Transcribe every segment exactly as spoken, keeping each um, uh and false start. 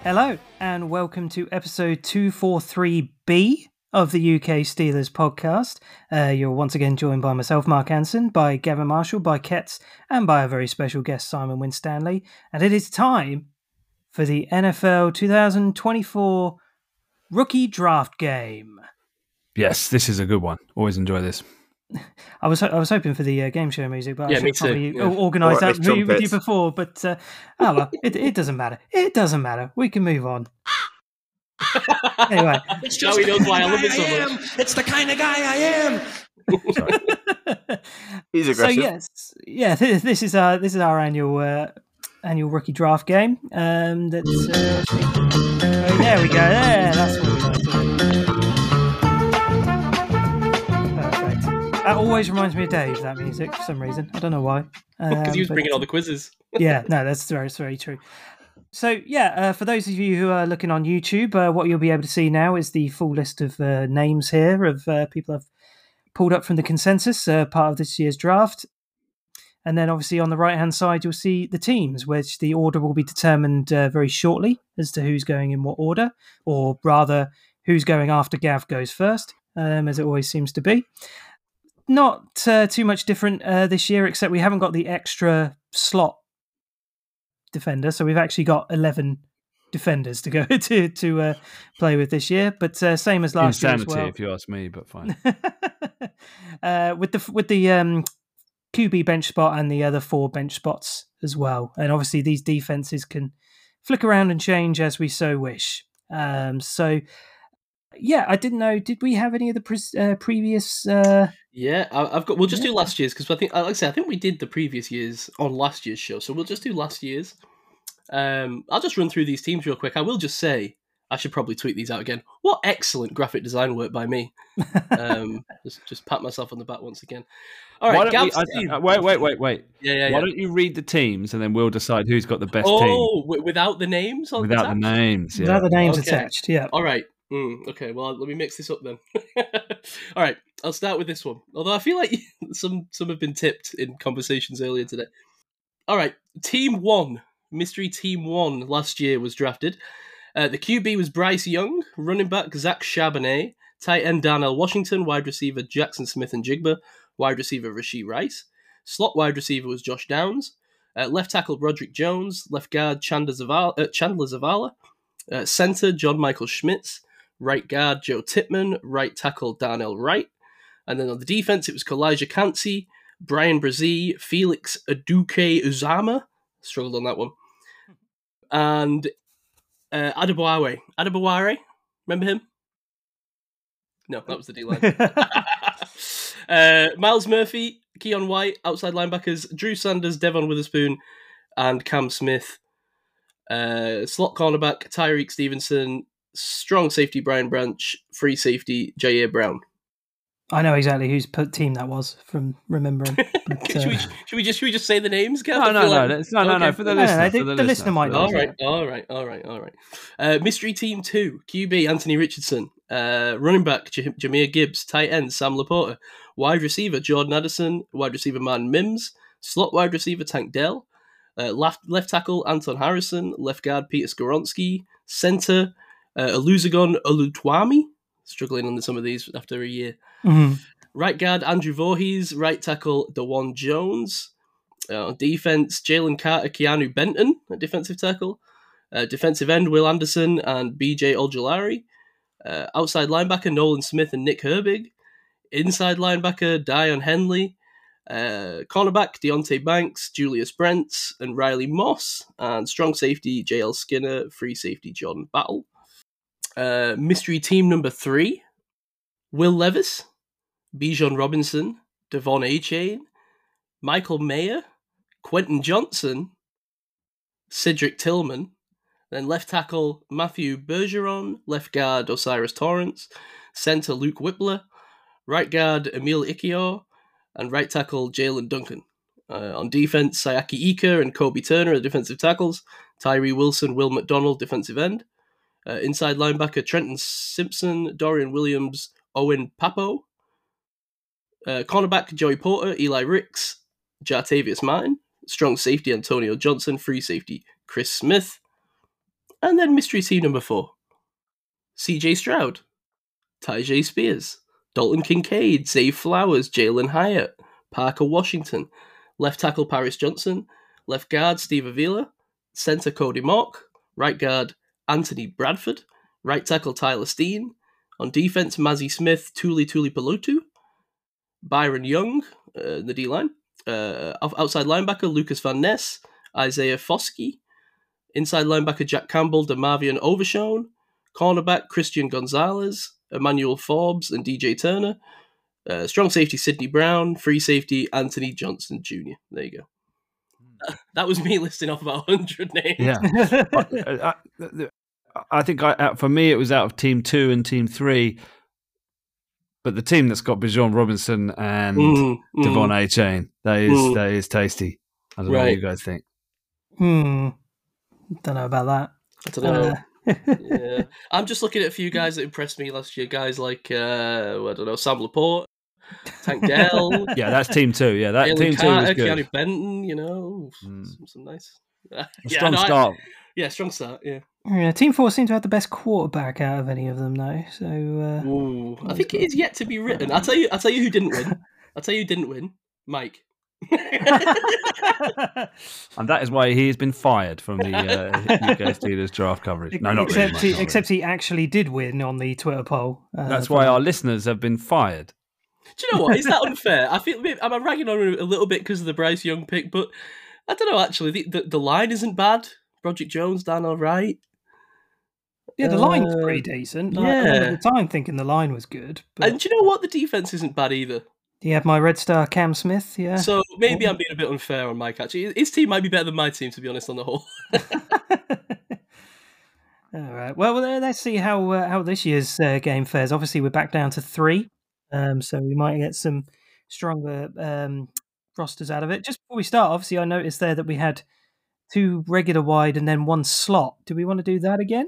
Hello, and welcome to episode two forty-three B of the U K Steelers podcast. Uh, you're once again joined by myself, Mark Anson, by Gavin Marshall, by Ketz, and by a very special guest, Simon Winstanley. And it is time for the N F L twenty twenty-four rookie draft game. Yes, this is a good one. Always enjoy this. I was I was hoping for the uh, game show music, but yeah, I should me too. probably Yeah. organise that with you, with you trumpets. before. But uh, oh well, it, it doesn't matter. It doesn't matter. We can move on. Anyway, It's just Joey knows why I love it so much. It's the kind of guy I am. He's so aggressive. yes, yeah, th- this is our this is our annual uh, annual rookie draft game. Um, that's uh, oh, there we go. There, that's what we like to do. Perfect. That always reminds me of Dave. That music for some reason. I don't know why. Because Um, he was but- bringing all the quizzes. yeah, no, that's very, that's very true. So, yeah, uh, for those of you who are looking on YouTube, uh, what you'll be able to see now is the full list of uh, names here of uh, people I've pulled up from the consensus, uh, part of this year's draft. And then, obviously, on the right-hand side, you'll see the teams, which the order will be determined uh, very shortly as to who's going in what order, or rather, who's going after Gav goes first, um, as it always seems to be. Not uh, too much different uh, this year, except we haven't got the extra slot defender, so we've actually got eleven defenders to go to to uh, play with this year. But uh, same as last Insanity, year as well. if you ask me, but fine. uh, with the with the um, Q B bench spot and the other four bench spots as well, and obviously these defenses can flick around and change as we so wish. Um, so. Yeah, I didn't know. Did we have any of the pre- uh, previous? Uh... Yeah, I, I've got. We'll just Yeah. do last year's because I think, like I said, I think we did the previous years on last year's show, so we'll just do last year's. Um, I'll just run through these teams real quick. I will just say I should probably tweet these out again. What excellent graphic design work by me! Um, just just pat myself on the back once again. All Why right, don't we- Gav's I- team. uh, wait, wait, wait, wait. Yeah, yeah, Why yeah. don't you read the teams and then we'll decide who's got the best team Oh, w- without the names on without the tab? names? Yeah. Without the names Okay. attached, yeah. All right. Mm, okay, well, let me mix this up then. All right, I'll start with this one. Although I feel like some some have been tipped in conversations earlier today. All right, Team One, Mystery Team One last year was drafted. Uh, the Q B was Bryce Young, running back Zach Charbonnet, tight end Darnell Washington, wide receiver Jackson Smith and Jigba, wide receiver Rashee Rice. Slot wide receiver was Josh Downs. Uh, left tackle Broderick Jones, left guard Chandler Zavala, uh, Chandler Zavala. Uh, center John Michael Schmitz. Right guard, Joe Tippmann. Right tackle, Darnell Wright. And then on the defense, it was Kalijah Cansey, Brian Brzee, Felix Aduke Uzama. Struggled on that one. And uh, Adebaware. Adebaware? Remember him? No, that was the D-line. uh, Miles Murphy, Keon White, outside linebackers, Drew Sanders, Devon Witherspoon, and Cam Smith. Uh, slot cornerback, Tyreek Stevenson, strong safety, Brian Branch, free safety, Jair Brown. I know exactly whose p- team that was from remembering. But, should, we, uh, should we just should we just say the names? Gav? No, I no, feel no, like- that's- no, no, no, Okay. for the No, no, listener. no, for the, the listener might for the know. All right, all right, all right, all right. Uh, Mystery Team two, Q B, Anthony Richardson. Uh, running back, J- Jameer Gibbs. Tight end, Sam Laporta. Wide receiver, Jordan Addison. Wide receiver, Martin Mims. Slot wide receiver, Tank Dell. Uh, left, left tackle, Anton Harrison. Left guard, Peter Skoronsky. Center, uh, Olusegun Olutwami. Struggling under some of these after a year. mhm. Right guard, Andrew Voorhees. Right tackle, Dewan Jones. Uh, on defense, Jalen Carter, Keanu Benton at defensive tackle. Uh, defensive end, Will Anderson and B J Ojulari. Uh, outside linebacker, Nolan Smith and Nick Herbig. Inside linebacker, Dion Henley. Uh, cornerback, Deontay Banks, Julius Brents, and Riley Moss. And strong safety, J L Skinner. Free safety, Jordan Battle. Uh, mystery team number three, Will Levis, Bijan Robinson, Devon A-Chain, Michael Mayer, Quentin Johnson, Cedric Tillman, then left tackle Matthew Bergeron, left guard Osiris Torrance, center Luke Whippler, right guard Emil Ikior, and right tackle Jalen Duncan. Uh, on defense, Sayaki Ika and Kobe Turner are defensive tackles, Tyree Wilson, Will McDonald, defensive end. Uh, inside linebacker Trenton Simpson, Dorian Williams, Owen Papo. Uh, cornerback Joey Porter, Eli Ricks, Jartavius Martin. Strong safety Antonio Johnson. Free safety Chris Smith. And then mystery team number four. C J Stroud, Tyjae Spears, Dalton Kincaid, Zay Flowers, Jalen Hyatt, Parker Washington, left tackle Paris Johnson, left guard Steve Avila, centre Cody Mock, right guard Anthony Bradford, right tackle Tyler Steen, on defense Mazzy Smith, Tuli Tuli Palutu, Byron Young, uh, the D-line, uh, outside linebacker Lucas Van Ness, Isaiah Foskey, inside linebacker Jack Campbell, DeMarvion Overshown, cornerback Christian Gonzalez, Emmanuel Forbes and D J Turner, uh, strong safety Sidney Brown, free safety Anthony Johnson Junior There you go. That was me listing off about one hundred names. Yeah. I, I, I think I, for me it was out of team two and team three, but the team that's got Bijan Robinson and Mm, mm, Devon A. Chain, that is Mm. that is tasty. I don't know what Right. you guys think. Hmm. Don't know about that. I don't know. Uh, Yeah, I'm just looking at a few guys that impressed me last year. Guys like uh, I don't know, Sam Laporte, Tank Dell, Yeah, that's team two. Yeah, that Jalen team two was Carter, good. Keanu Benton. You know, Mm. some, some nice. A yeah, strong no, I- start. yeah, strong start. Yeah. yeah, Team Four seem to have the best quarterback out of any of them, though. So uh, Ooh, I think it is yet to be written. I'll tell you. I'll tell you who didn't win. I'll tell you who didn't win. Mike. And that is why he has been fired from the uh, U K Steelers draft coverage. No, not really. except Mike, he, not really. except he actually did win on the Twitter poll. Uh, That's for why that. our listeners have been fired. Do you know what? Is that unfair? I feel I'm ragging on him a little bit because of the Bryce Young pick, but I don't know. Actually, the the, the line isn't bad. Broderick Jones done all right. Yeah, the line's Uh, pretty decent. Like, I yeah. remember at the time thinking the line was good. But And do you know what? The defense isn't bad either. you have my Red Star Cam Smith, yeah. So maybe I'm being a bit unfair on Mike. Actually, his team might be better than my team, to be honest, on the whole. All right. Well, well, let's see how uh, how this year's uh, game fares. Obviously, we're back down to three, um, so we might get some stronger um, rosters out of it. Just before we start, obviously, I noticed there that we had two regular wide and then one slot. Do we want to do that again?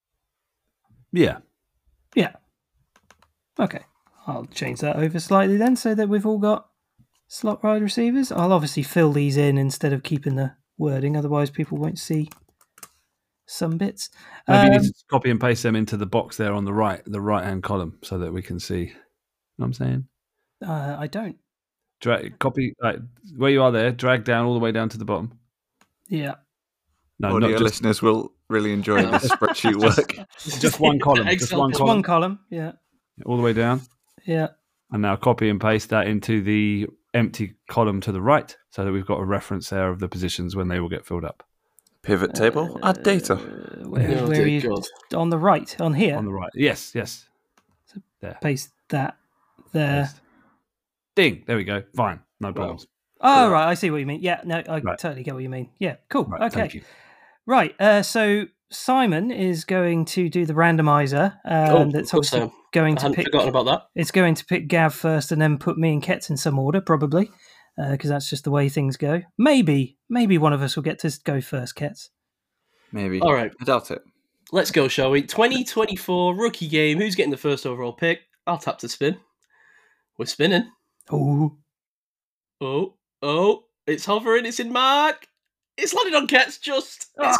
Yeah. Yeah. Okay. I'll change that over slightly then, so that we've all got slot wide receivers. I'll obviously fill these in instead of keeping the wording, otherwise people won't see some bits. Maybe you Um, need to copy and paste them into the box there on the right, the right hand column, so that we can see. You know what I'm saying? uh, I don't. Drag, copy like, where you are there. Drag down all the way down to the bottom. Yeah. No, Audio not just, listeners will really enjoy this spreadsheet work. just one column. Just Excel one Just column, one column. Yeah. all the way down. Yeah. And now copy and paste that into the empty column to the right, so that we've got a reference there of the positions when they will get filled up. Pivot table, add data. Uh, where Oh, where dear are you? God. On the right, on here. On the right. Yes, yes. Paste that there. Paste. Ding. There we go. Fine. No problems. Oh, right. I see what you mean. Yeah. No, I Right. totally get what you mean. Yeah. Cool. Right. okay. Thank you. Right. Uh, so Simon is going to do the randomizer. Um, Oh, that's of course I obviously am. going I to hadn't pick. forgotten about that. It's going to pick Gav first, and then put me and Ketz in some order, probably, because that's just the way things go. Maybe, maybe one of us will get to go first, Ketz. Maybe. All right. I doubt it. Let's go, shall we? twenty twenty-four rookie game. Who's getting the first overall pick? I'll tap to spin. We're spinning. Oh, Oh, oh, it's hovering. It's in Mark. It's landed on Ket's just. It's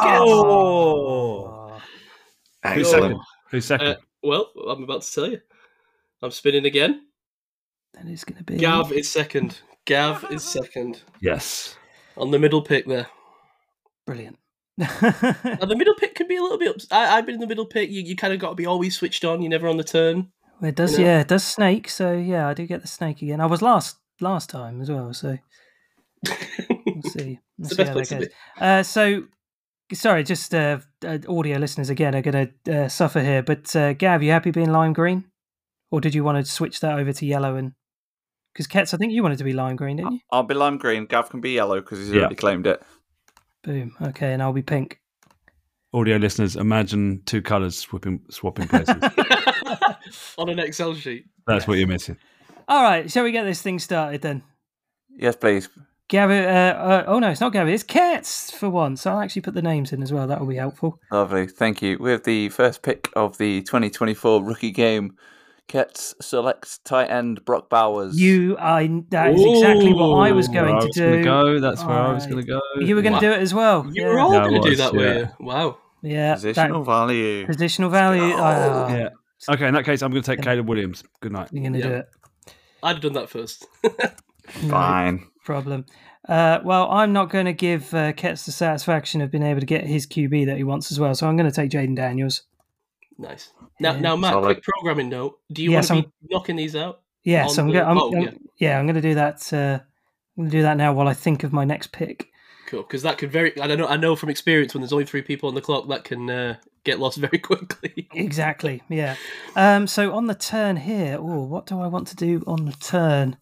Oh. Ket's. Who's Excellent. second? Who's second? Uh, well, I'm about to tell you. I'm spinning again. that is going to be Gav is second. Gav is second. yes. On the middle pick there. brilliant. Now, the middle pick can be a little bit. Ups- I, I've been in the middle pick. You, you kind of got to be always swithed on. You're never on the turn. It does, You know? yeah, it does snake. So yeah, I do get the snake again. I was last last time as well, so we'll see. We'll It's see the best how place that to goes. be. Uh, so, sorry, just uh, uh, audio listeners again are going to uh, suffer here. But uh, Gav, you happy being lime green, or did you want to switch that over to yellow? And because Ketz, I think you wanted to be lime green, didn't you? I'll be lime green. Gav can be yellow because he's Yeah. already claimed it. Boom. Okay, and I'll be pink. Audio listeners, imagine two colours swapping, swapping places. On an Excel sheet. That's what you're missing. All right, shall we get this thing started then? Yes, please. Gabby, uh, uh, oh no, it's not Gabby, it's Ketz for once. I'll actually put the names in as well. That will be helpful. Lovely. Thank you. With the first pick of the twenty twenty-four rookie game, Ketz selects tight end Brock Bowers. You, I that is exactly what I was Ooh, going Where I to was do. gonna go. That's where I was I- going to go. You were going to Wow. do it as well. You yeah. were all Yeah, I going to do was, that, yeah. were you? Wow. Yeah, Positional that, value. positional value. go. Oh, Yeah. Okay, in that case, I'm going to take Caleb Williams. Good night. You're going to Yeah. do it. I'd have done that first. Fine. Problem. Uh, well, I'm not going to give uh, Ketz the satisfaction of being able to get his Q B that he wants as well, so I'm going to take Jaden Daniels. Nice. Now, Yeah. now, Matt, Solid. quick programming note. Do you Yes, want to I'm- be knocking these out? Yeah, On so I'm, the- go- I'm, oh, I'm yeah. yeah, I'm going to do that. Uh, I'm going to do that now while I think of my next pick. Cool, because that could very. I don't know. I know from experience when there's only three people on the clock, that can uh, get lost very quickly. Exactly. Yeah. Um, so on the turn here, oh, what do I want to do on the turn?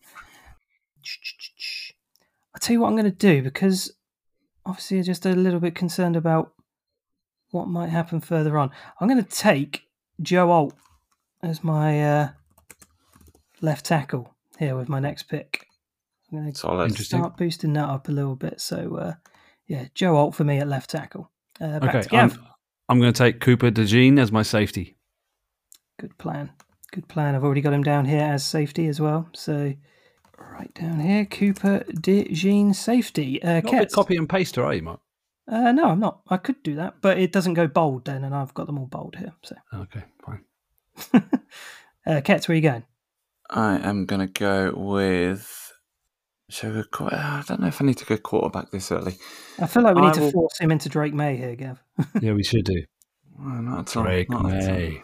I'll tell you what I'm going to do, because obviously I'm just a little bit concerned about what might happen further on. I'm going to take Joe Alt as my uh, left tackle here with my next pick. I'm going to Solid. Interesting. start boosting that up a little bit. So, uh, yeah, Joe Alt for me at left tackle. Uh, back Okay, to Gav. I'm, I'm going to take Cooper DeJean as my safety. Good plan. Good plan. I've already got him down here as safety as well. So, right down here, Cooper DeJean safety. Uh, Not a bit Ketz. copy and paster, are you, Mark? Uh, no, I'm not. I could do that, but it doesn't go bold then, and I've got them all bold here. So, Okay, fine. uh, Ketz, where are you going? I am going to go with. Shall we go, I don't know if I need to go quarterback this early. I feel like we need I to will- force him into Drake May here, Gav. Yeah, we should do. Well, not at all. Drake not at all. May.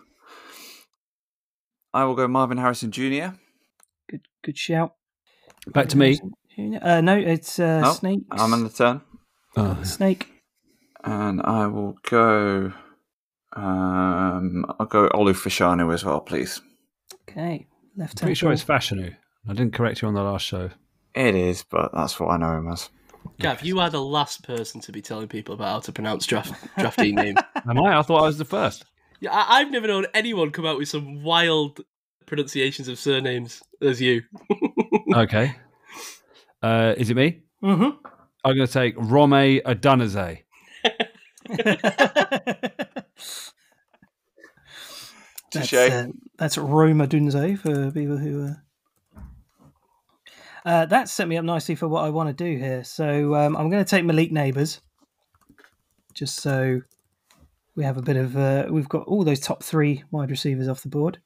I will go Marvin Harrison Junior Good, good shout. Back to me. Uh, no, it's uh, No, Snake. I'm on the turn. Oh, Snake. And I will go. Um, I'll go Olu Fashanu as well, please. Okay, left pretty tackle. sure it's Fashanu. I didn't correct you on the last show. It is, but that's what I know him as. Gav, you are the last person to be telling people about how to pronounce draft draftee name. Am I? I thought I was the first. Yeah, I, I've never known anyone come out with some wild pronunciations of surnames as you. Okay. Uh, is it me? Mm-hmm. I'm going to take Rome Adunaze. That's, Touche. uh, that's Roma Dunze for people who. Uh... Uh, that set me up nicely for what I want to do here. So um, I'm going to take Malik Neighbours, just so we have a bit of. Uh, we've got all those top three wide receivers off the board,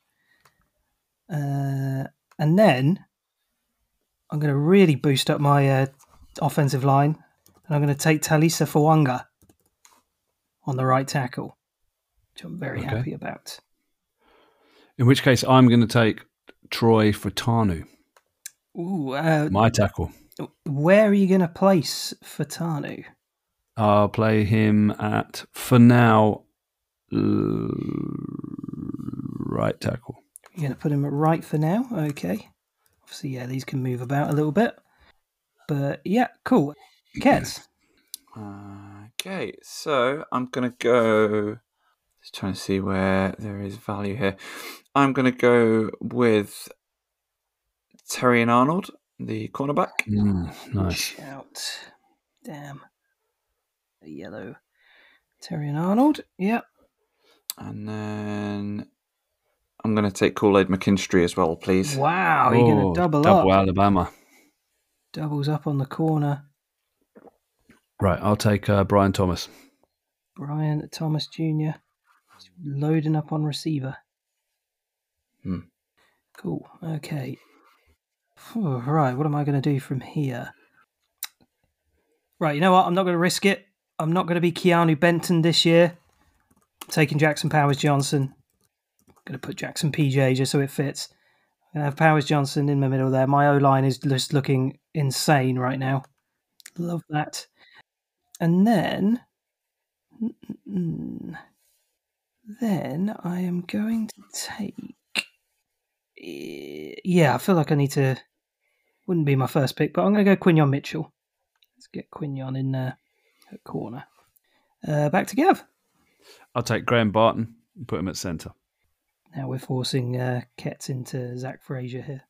uh, and then I'm going to really boost up my uh, offensive line, and I'm going to take Talisa Fawanga on the right tackle, which I'm very Okay. happy about. In which case, I'm going to take Troy Furtanu, Ooh, uh, my tackle. where are you going to place Fatanu? I'll play him at, for now, l- right tackle. You're going to put him at right for now? Okay. Obviously, yeah, these can move about a little bit. But yeah, cool. Ketz. Okay, so I'm going to go. Just trying to see where there is value here. I'm going to go with Terry and Arnold, the cornerback. Mm, nice. Shout. Damn. The yellow. Terry and Arnold. Yep. And then I'm going to take Kool-Aid McKinstry as well, please. Wow, you're going Oh, to double, double up. Alabama. Doubles up on the corner. Right, I'll take uh, Brian Thomas. Brian Thomas Junior loading up on receiver. Hmm. Cool. Okay. Phew, right, what am I going to do from here? Right, you know what? I'm not going to risk it. I'm not going to be Keanu Benton this year. I'm taking Jackson Powers Johnson. I'm going to put Jackson P J just so it fits. I'm going to have Powers Johnson in the middle there. My O-line is just looking insane right now. Love that. And then... Then I am going to take... Yeah, I feel like I need to... Wouldn't be my first pick, but I'm going to go Quinyon Mitchell. Let's get Quinyon in there at corner. Uh, back to Gav. I'll take Graham Barton and put him at centre. Now we're forcing uh, Ketz into Zach Frazier here.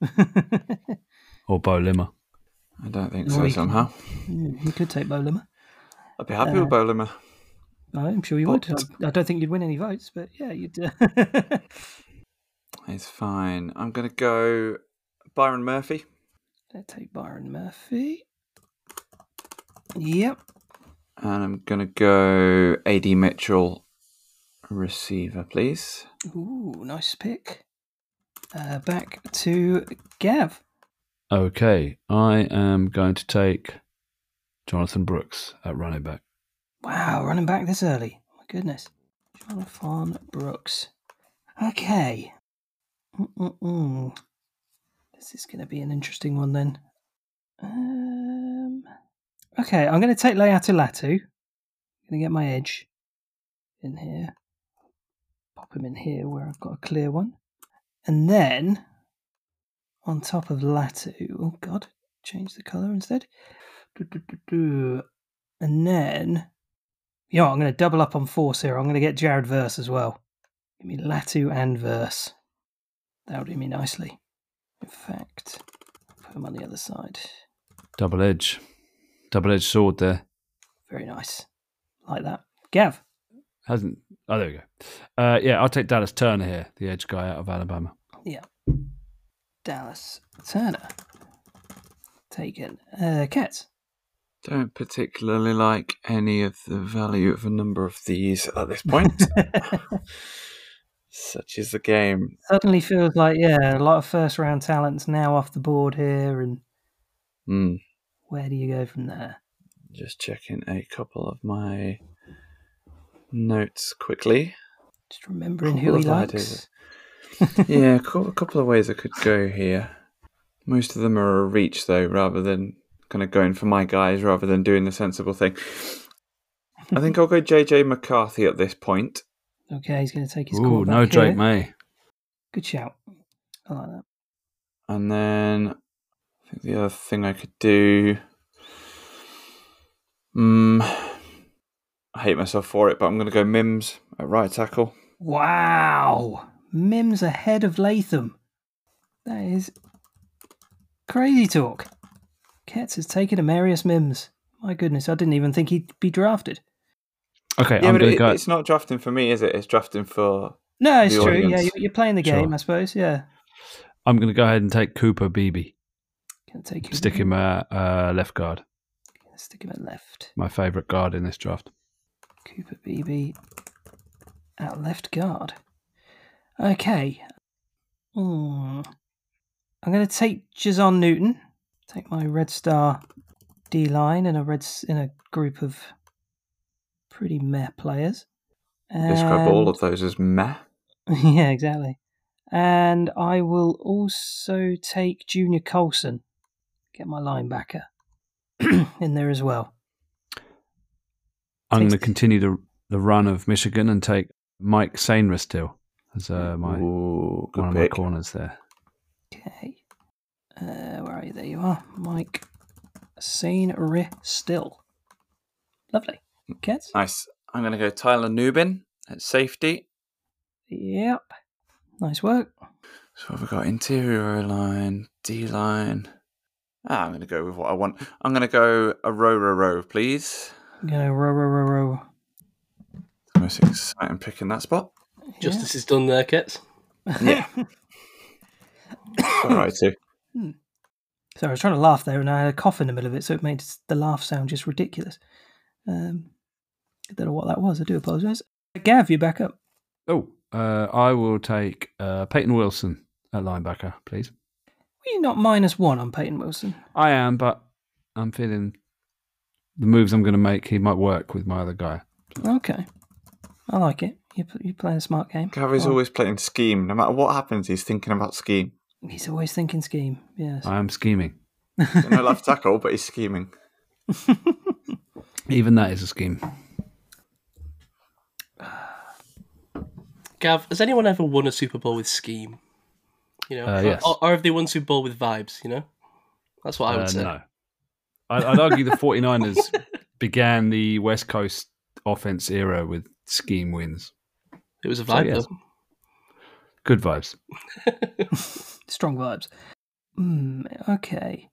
Or Bo Limmer. I don't think Or so, he somehow. Can, you could take Bo Limmer. I'd be happy Uh, with Bowlimer. I'm sure you But- would. I, I don't think you'd win any votes, but yeah, you'd. Uh... It's fine. I'm going to go Byron Murphy. Let's take Byron Murphy. Yep. And I'm going to go A D Mitchell, receiver, please. Ooh, nice pick. Uh, back to Gav. Okay, I am going to take Jonathan Brooks at running back. Wow, running back this early. My goodness. Jonathan Brooks. Okay. Mm-mm-mm. This is going to be an interesting one then. Um, okay, I'm going to take Leatu Latu. I'm going to get my edge in here. Pop him in here where I've got a clear one. And then, on top of Latu, oh god, change the colour instead. Do-do-do-do. And then, you know, I'm going to double up on force here. I'm going to get Jared Verse as well. Give me Latu and Verse. That'll do me nicely. In fact, put him on the other side. Double edge. Double edged sword there. Very nice. Like that. Gav. Hasn't. Oh, there we go. Uh, yeah, I'll take Dallas Turner here, the edge guy out of Alabama. Yeah. Dallas Turner. Taken. Uh, Cats. Don't particularly like any of the value of a number of these at this point. Such is the game. Suddenly feels like, yeah, a lot of first round talents now off the board here. And Mm. where do you go from there? Just checking a couple of my notes quickly. Just remembering who he Couple of likes. ideas. Yeah, a cou- a couple of ways I could go here. Most of them are a reach, though, rather than kind of going for my guys, rather than doing the sensible thing. I think I'll go J J McCarthy at this point. Okay, he's going to take his Ooh, quarterback no Drake here. May. Good shout. I like that. And then I think the other thing I could do... Mm, I hate myself for it, but I'm going to go Mims at right tackle. Wow. Mims ahead of Latham. That is crazy talk. Ketz has taken Amarius Mims. My goodness, I didn't even think he'd be drafted. Okay, Yeah, I'm but going it, to go. it's not drafting for me, is it? It's drafting for... No, it's The true. audience. Yeah, you- you're playing the game, Sure. I suppose. Yeah. I'm going to go ahead and take Cooper Beebe. Can take him. Stick him at uh, left guard. Stick him at left. My favourite guard in this draft. Cooper Beebe at left guard. Okay. Hmm. I'm going to take Jason Newton. Take my Red Star D line in a red s- in a group of pretty meh players. Describe all And- of those as meh. yeah, exactly. And I will also take Junior Colson. Get my linebacker in there as well. I'm going to Takes- continue the the run of Michigan and take Mike Sainristil still as uh, my Ooh, good one of my pick. corners there. Okay. Uh, where are you? There you are. Mike Sainri still. Lovely. Kets? Nice. I'm going to go Tyler Nubin at safety. Yep. Nice work. So what have we got? Interior line, D line. Ah, I'm going to go with what I want. I'm going to go a row, row, row, please. I'm going to row, row, row, row. The most exciting pick in that spot. Justice is done there, Kets. Yeah. All right, too. Sorry, I was trying to laugh there and I had a cough in the middle of it, so it made the laugh sound just ridiculous. Um, I don't know what that was. I do apologise. Gav, you back up. Oh, uh, I will take uh, Peyton Wilson at linebacker, please. Were you not minus one on Peyton Wilson? I am, but I'm feeling the moves I'm going to make, he might work with my other guy. Okay. I like it. You're, you're playing a smart game. Gary's Well, always playing scheme. No matter what happens, he's thinking about scheme. He's always thinking scheme. Yes. I am scheming. Got no left tackle, but he's scheming. Even that is a scheme. Gav, has anyone ever won a Super Bowl with scheme? You know, Uh, yes. or, or have they won Super Bowl with vibes? You know, that's what I would Uh, say. no. I'd, I'd argue the 49ers began the West Coast offense era with scheme wins. It was a So, vibe, yes. though. Good vibes. Strong vibes. Mm, okay.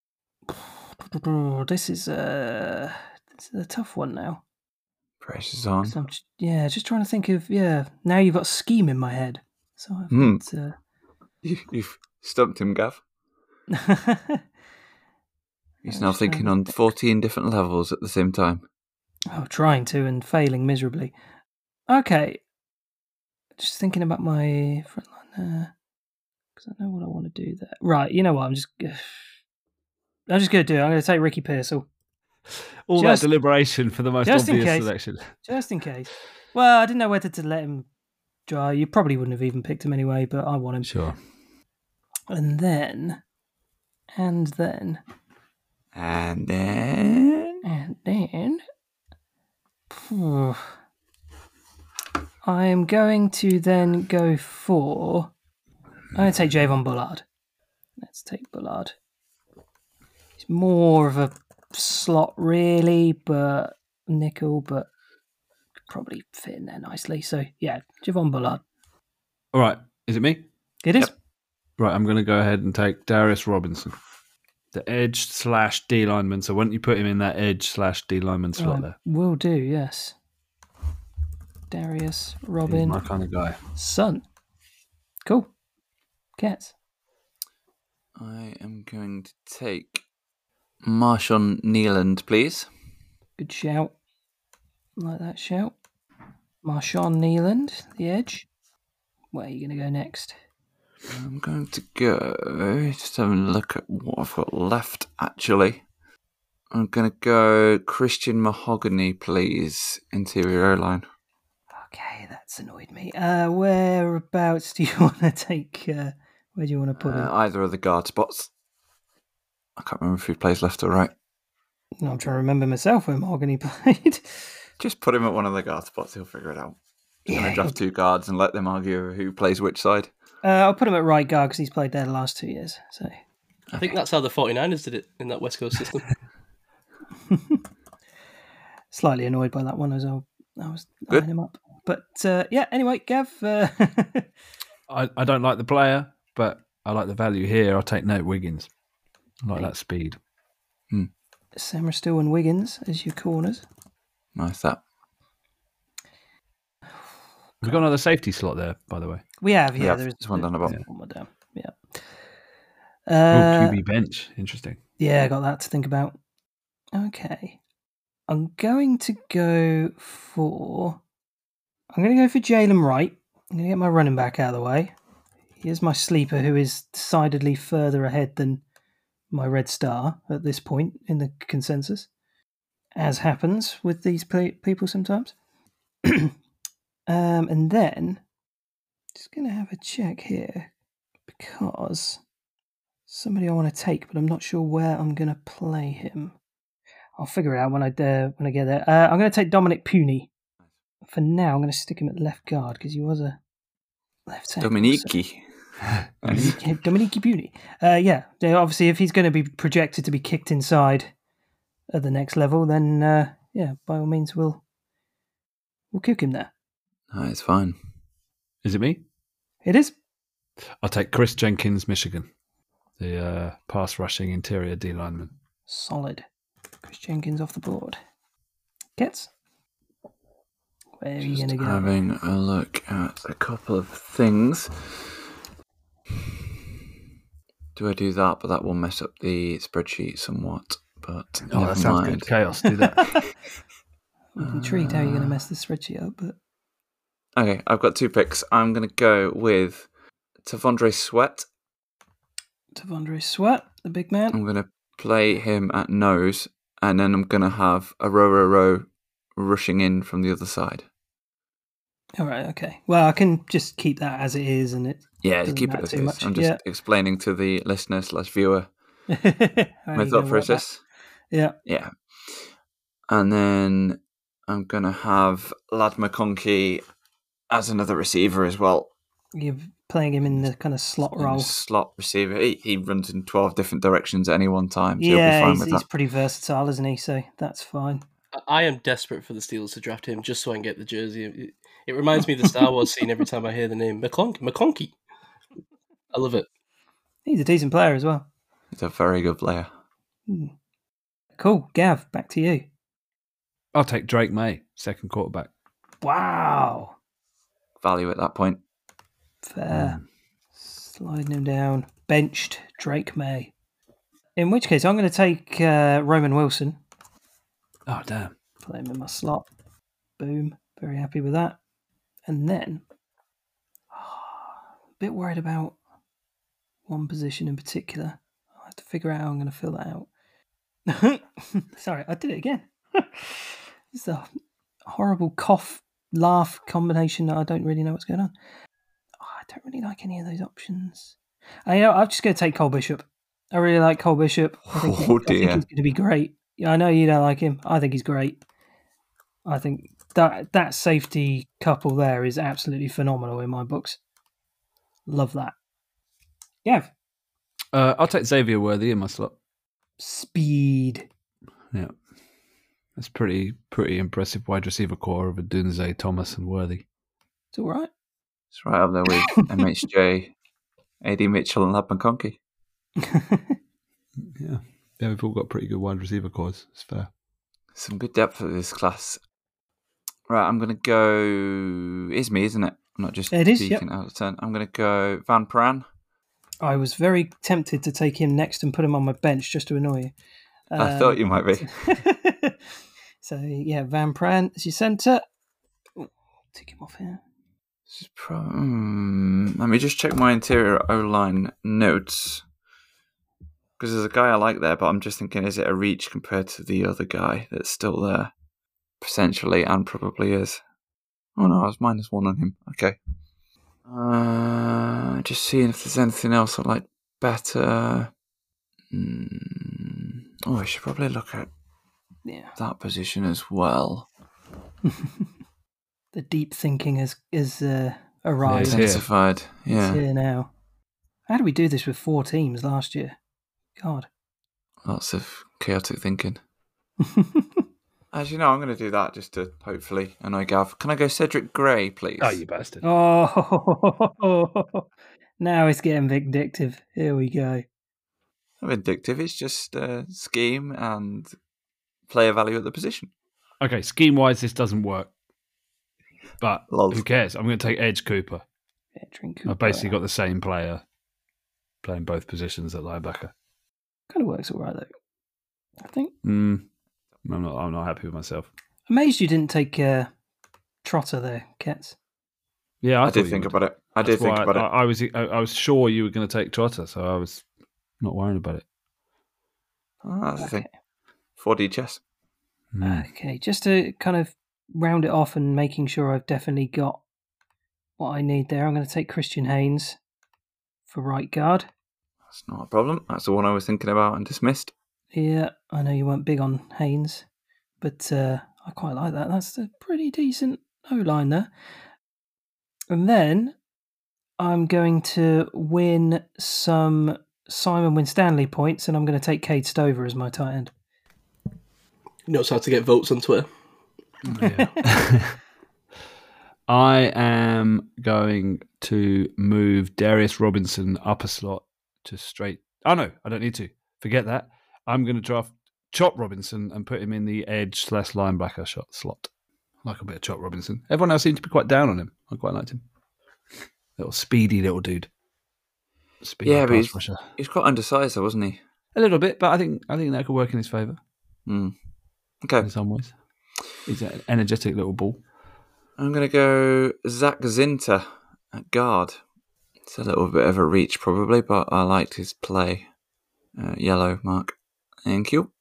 This is, uh, this is a tough one now. Pressure's on. 'Cause I'm just, yeah, just trying to think of, yeah, now you've got scheme in my head. So I've Hmm. got, uh, You, you've stumped him, Gav. He's I'm now just trying thinking to on think. fourteen different levels at the same time. Oh, trying to and failing miserably. Okay. Just thinking about my front line there. Because I know what I want to do there. Right, you know what? I'm just... I'm just going to do it. I'm going to take Ricky Pearsall. All Just- that deliberation for the most just in obvious case. selection. Just in case. Well, I didn't know whether to let him dry. You probably wouldn't have even picked him anyway, but I want him. Sure. And then... And then... And then... And then... I'm going to then go for... I'm going to take Javon Bullard. Let's take Bullard. He's more of a slot, really, but nickel, but could probably fit in there nicely. So, yeah, Javon Bullard. All right. Is it me? It is. Yep. Right. I'm going to go ahead and take Darius Robinson, the edge slash D lineman. So why don't you put him in that edge slash D lineman slot Right, there? will do, yes. Darius, He's Robin, my kind of guy. Son. Cool. Cats. I am going to take Marshawn Nealand, please. Good shout. Like that shout. Marshawn Nealand, the edge. Where are you going to go next? I'm going to go... Just having a look at what I've got left, actually. I'm going to go Christian Mahogany, please. Interior O-line. Okay, that's annoyed me. Uh, whereabouts do you want to take... Uh, where do you want to put him? Uh, either of the guard spots. I can't remember if he plays left or right. No, I'm trying to remember myself where Mahogany played. Just put him at one of the guard spots. He'll figure it out. Just going Yeah, to draft two guards and let them argue over who plays which side. uh, I'll put him at right guard because he's played there the last two years. So I think that's how the 49ers did it in that West Coast system. slightly annoyed by that one as well. I was Good. eyeing him up. But uh, yeah, anyway, Gav. Uh, I, I don't like the player, but I like the value here. I'll take Nate Wiggins. I like that speed. Samerstill and Wiggins as your corners. Nice that. We've got another safety slot there, by the way. We have, yeah. Yeah, There's there's one down the bottom. One more down. Yeah. Oh, Uh, Q B bench. Interesting. Yeah, I got that to think about. Okay. I'm going to go for... I'm going to go for Jalen Wright. I'm going to get my running back out of the way. Here's my sleeper, who is decidedly further ahead than my red star at this point in the consensus, as happens with these pe- people sometimes. um, and then, just going to have a check here, because somebody I want to take, but I'm not sure where I'm going to play him. I'll figure it out when I uh, when I get there. Uh, I'm going to take Dominic Puny. For now, I'm going to stick him at left guard because he was a left tackle. Dominiki. So. Dominic Puny. Uh, yeah, yeah, obviously, if he's going to be projected to be kicked inside at the next level, then uh, yeah, by all means, we'll we'll kick him there. No, it's fine. Is it me? It is. I'll take Chris Jenkins, Michigan, the uh, pass rushing interior D lineman. Solid. Chris Jenkins off the board. Gets. Where are you going Just to go? having a look at a couple of things. Do I do that? But that will mess up the spreadsheet somewhat. But Oh, never that sounds mind. good. Chaos. Do that. I'm intrigued how you're going to mess the spreadsheet up, but Okay, I've got two picks. I'm going to go with Tavondre Sweat. Tavondre Sweat, the big man. I'm going to play him at nose, and then I'm going to have a row, row, row rushing in from the other side. All right, okay. Well, I can just keep that as it is, and it. Yeah, Doesn't just keep it matter as too it is. much, I'm just yeah. explaining to the listener slash viewer How my you gonna thought work process. that? Yeah. Yeah. And then I'm going to have Lad McConkey as another receiver as well. You're playing him in the kind of slot In a role. slot receiver. He, he runs in twelve different directions at any one time, so he'll be Yeah, fine he's, with he's that. pretty versatile, isn't he? So that's fine. I am desperate for the Steelers to draft him just so I can get the jersey. It, it reminds me of the Star Wars scene every time I hear the name McClonk- McConkey. I love it. He's a decent player as well. He's a very good player. Hmm. Cool. Gav, back to you. I'll take Drake May, second quarterback. Wow. Value at that point. Fair. Sliding him down. Benched Drake May. In which case, I'm going to take uh, Roman Wilson. Oh, damn. Put him in my slot. Boom. Very happy with that. And then, oh, a bit worried about one position in particular. I have to figure out how I'm going to fill that out. Sorry, I did it again. It's a horrible cough laugh combination that I don't really know what's going on. Oh, I don't really like any of those options. I know I'm just going to take Cole Bishop. I really like Cole Bishop. I think, Oh, I think dear. he's going to be great. Yeah, I know you don't like him. I think he's great. I think that that safety couple there is absolutely phenomenal in my books. Love that. Yeah. Uh, I'll take Xavier Worthy in my slot. Speed. Yeah. That's pretty pretty impressive wide receiver core of Adunze, Thomas, and Worthy. It's all right. It's right up there with M H J, A D Mitchell, and Lab McConkey. Yeah. Yeah, we've all got pretty good wide receiver cores. It's fair. Some good depth for this class. Right, I'm going to go... It's me, isn't it? I'm not just It is, speaking yep. out of turn. I'm going to go Van Pran. I was very tempted to take him next and put him on my bench just to annoy you. I thought you might be. So, yeah, Van Pran as your centre. Ooh, take him off here. This is pro- hmm, Let me just check my interior O-line notes. Because there's a guy I like there, but I'm just thinking, is it a reach compared to the other guy that's still there? Potentially, and probably is. Oh no, I was minus one on him. Okay. Uh, just seeing if there's anything else I like better. Mm. Oh, I should probably look at Yeah. that position as well. The deep thinking has, has uh, arrived. Yeah, here. Intensified. It's Yeah. here now. How did we do this with four teams last year? God. Lots of chaotic thinking. As you know, I'm going to do that just to hopefully annoy Gav. Can I go Cedric Gray, please? Oh, you bastard. Oh, now it's getting vindictive. Here we go. Not vindictive. It's just uh, scheme and player value at the position. Okay, scheme-wise, this doesn't work. But Lols. who cares? I'm going to take Edge Cooper. Veteran I've Cooper. basically got the same player playing both positions at linebacker. Kind of works all right, though. I think. Mm, I'm not. I'm not happy with myself. Amazed you didn't take uh, Trotter there, Kets. Yeah, I, I, thought did you think would. about it. I That's did think why about I, it. I was. I, I was sure you were going to take Trotter, so I was not worrying about it. Oh, that's the thing. Okay. four D chess. Mm. Okay, just to kind of round it off and making sure I've definitely got what I need there, I'm going to take Christian Haynes for right guard. That's not a problem. That's the one I was thinking about and dismissed. Yeah, I know you weren't big on Haynes, but uh, I quite like that. That's a pretty decent O-line there. And then I'm going to win some Simon Winstanley points, and I'm going to take Cade Stover as my tight end. He knows how to get votes on Twitter. Yeah. I am going to move Darius Robinson up a slot to straight. Oh no, I don't need to. Forget that. I'm going to draft Chop Robinson and put him in the edge slash linebacker shot slot. I like a bit of Chop Robinson. Everyone else seemed to be quite down on him. I quite liked him. Little speedy little dude. Speedy Yeah, but pass he's, rusher. he's quite undersized, though, wasn't he? A little bit, but I think I think that could work in his favour Hmm. Okay. in some ways. He's an energetic little ball. I'm going to go Zach Zinter at guard. It's a little bit of a reach, probably, but I liked his play. Uh, yellow mark. Thank you.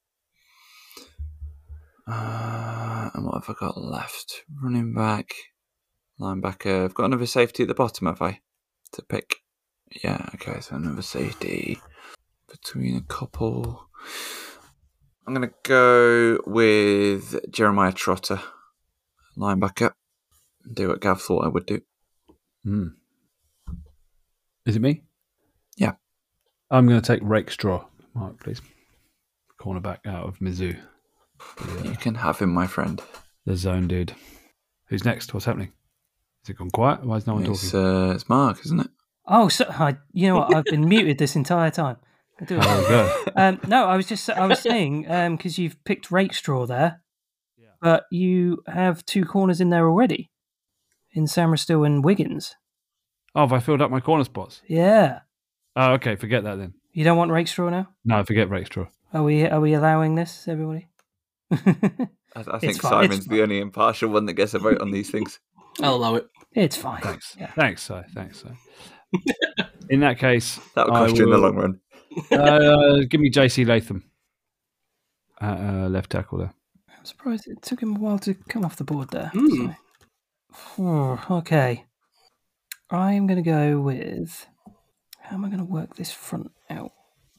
Uh, and what have I got left? Running back, linebacker. I've got another safety at the bottom, have I? To pick. Yeah, okay, so another safety between a couple. I'm going to go with Jeremiah Trotter, linebacker. Do what Gav thought I would do. Mm. Is it me? Yeah. I'm going to take Rakestraw. Mark, please. Cornerback out of Mizzou. The, You uh, can have him, my friend. the zone dude. Who's next? What's happening? Is it gone quiet? Why is no one It's, talking? uh, it's Mark, isn't it? Oh, so I, you know what? I've been muted this entire time. I do Oh, there we go. Um, no, I was just I was saying because you've picked Rakestraw there, but you have two corners in there already, in Samarstill and Wiggins. Oh, have I filled up my corner spots? Yeah, Oh, okay. Forget that then. you don't want Rakestraw now? No, forget Rakestraw. Are we are we allowing this, everybody? I, I think fine, it's Simon's the only impartial one that gets a vote on these things. I'll allow it. It's fine. Thanks. Yeah. Thanks, Si. Thanks, Si. In that case, That'll I cost you in the will- long run. uh, give me J C Latham at uh, left tackle there. I'm surprised it took him a while to come off the board there. Hmm. So. Okay. I'm going to go with... How am I going to work this front out?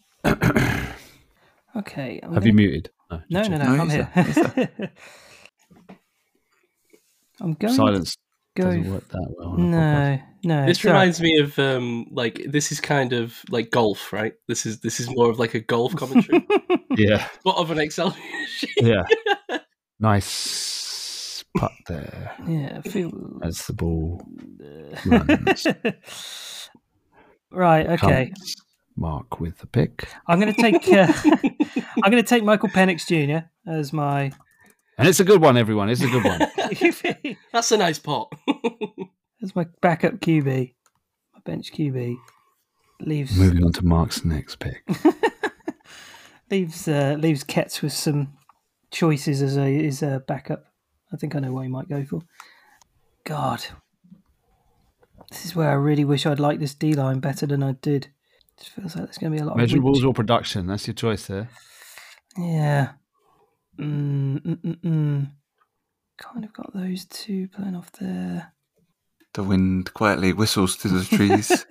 Okay. I'm Have gonna... you muted? No, just No, no, checking. no, No, I'm he's here. I'm going Silence to go... doesn't work that well. On a podcast. No, no. This sorry. reminds me of um, like this is kind of like golf, right? This is this is more of like a golf commentary, Yeah, but of an Excel sheet. yeah. Nice putt there Yeah, I feel... as the ball runs. Right, okay. Comes Mark with the pick. I'm going to take... Uh, I'm going to take Michael Penix Junior as my... And it's a good one, everyone. It's a good one. That's a nice pot. as my backup Q B. My bench Q B. Leaves... Moving on to Mark's next pick. leaves uh, leaves Ketz with some choices as a is a backup. I think I know what he might go for. God, this is where I really wish I'd liked this D line better than I did. It feels like there's going to be a lot of Measurables winch. or production? That's your choice there. Yeah. Mm, mm, mm, mm. Kind of got those two playing off there. The wind quietly whistles through the trees.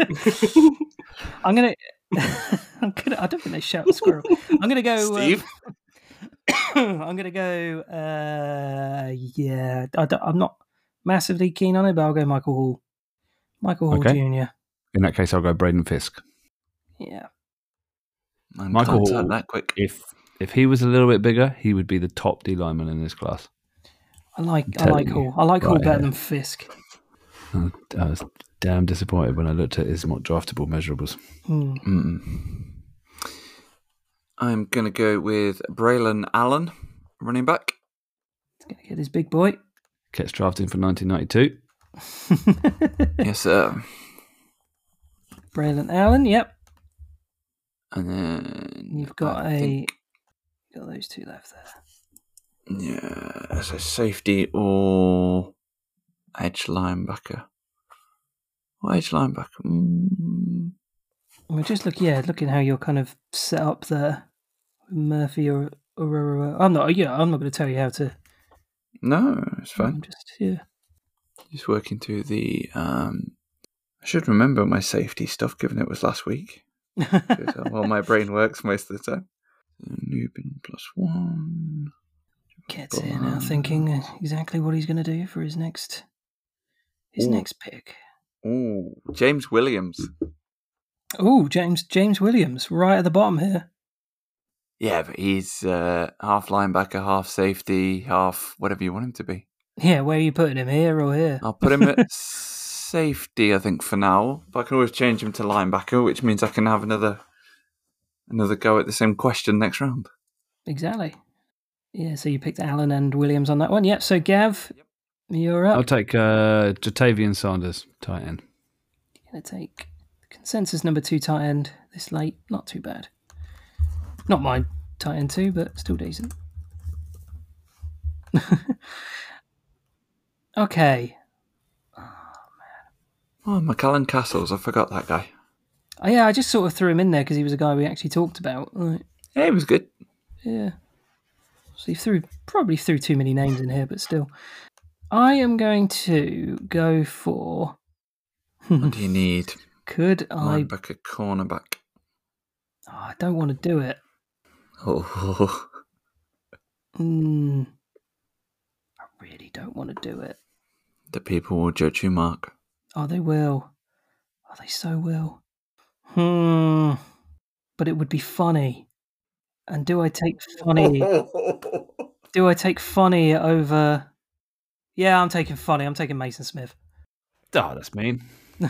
I'm gonna. I'm gonna. I don't think they shout the squirrel. I'm gonna go. Steve? Um, I'm gonna go. Uh, yeah, I don't, I'm not massively keen on it, but I'll go Michael Hall. Michael Hall Okay. Junior In that case, I'll go Braden Fisk. Yeah. I'm Michael can't Hall. turn that quick. If if he was a little bit bigger, he would be the top D lineman in this class. I like. I'm I like telling Hall. I like you, Hall right better here. than Fisk. I I was damn disappointed when I looked at his not draftable measurables. Hmm. Mm-mm. I'm going to go with Braylon Allen, running back. He's gonna get his big boy. Gets drafted for nineteen ninety-two. Yes, sir. Braylon Allen. Yep. And then You've got I a. think, Got those two left there. yeah, as a safety or edge linebacker. Or edge linebacker. Mm. We're just looking. Yeah, looking how you're kind of set up there. Murphy or, or, or I'm not. Yeah, I'm not going to tell you how to. No, it's fine. I'm just yeah. Just working through the. Um, I should remember my safety stuff, given it was last week. Well, my brain works most of the time. Newbin plus one. Gets here now, thinking exactly what he's going to do for his next his Ooh. next pick. Oh, James Williams. Oh, James James Williams, right at the bottom here. Yeah, but he's uh, half linebacker, half safety, half whatever you want him to be. Yeah, where are you putting him, here or here? I'll put him at safety, I think, for now. But I can always change him to linebacker, which means I can have another another go at the same question next round. Exactly. Yeah, so you picked Allen and Williams on that one. Yep. So Gav, you're up. I'll take uh, Jatavian Sanders, tight end. You're going to take consensus number two tight end this late. Not too bad. Not my tight end too, but still decent. Okay. Oh, McAllen Castles, I forgot that guy. Oh, yeah, I just sort of threw him in there because he was a guy we actually talked about. Right. Yeah, he was good. Yeah. So you threw probably threw too many names in here, but still. I am going to go for. What do you need? Could I? Linebacker, cornerback. Oh, I don't want to do it. Oh, Mm, I really don't want to do it. the people will judge you, Mark. Oh, they will. Oh, they so will. Hmm. But it would be funny. And do I take funny? do I take funny over? Yeah, I'm taking funny. I'm taking Mason Smith. Oh, that's mean.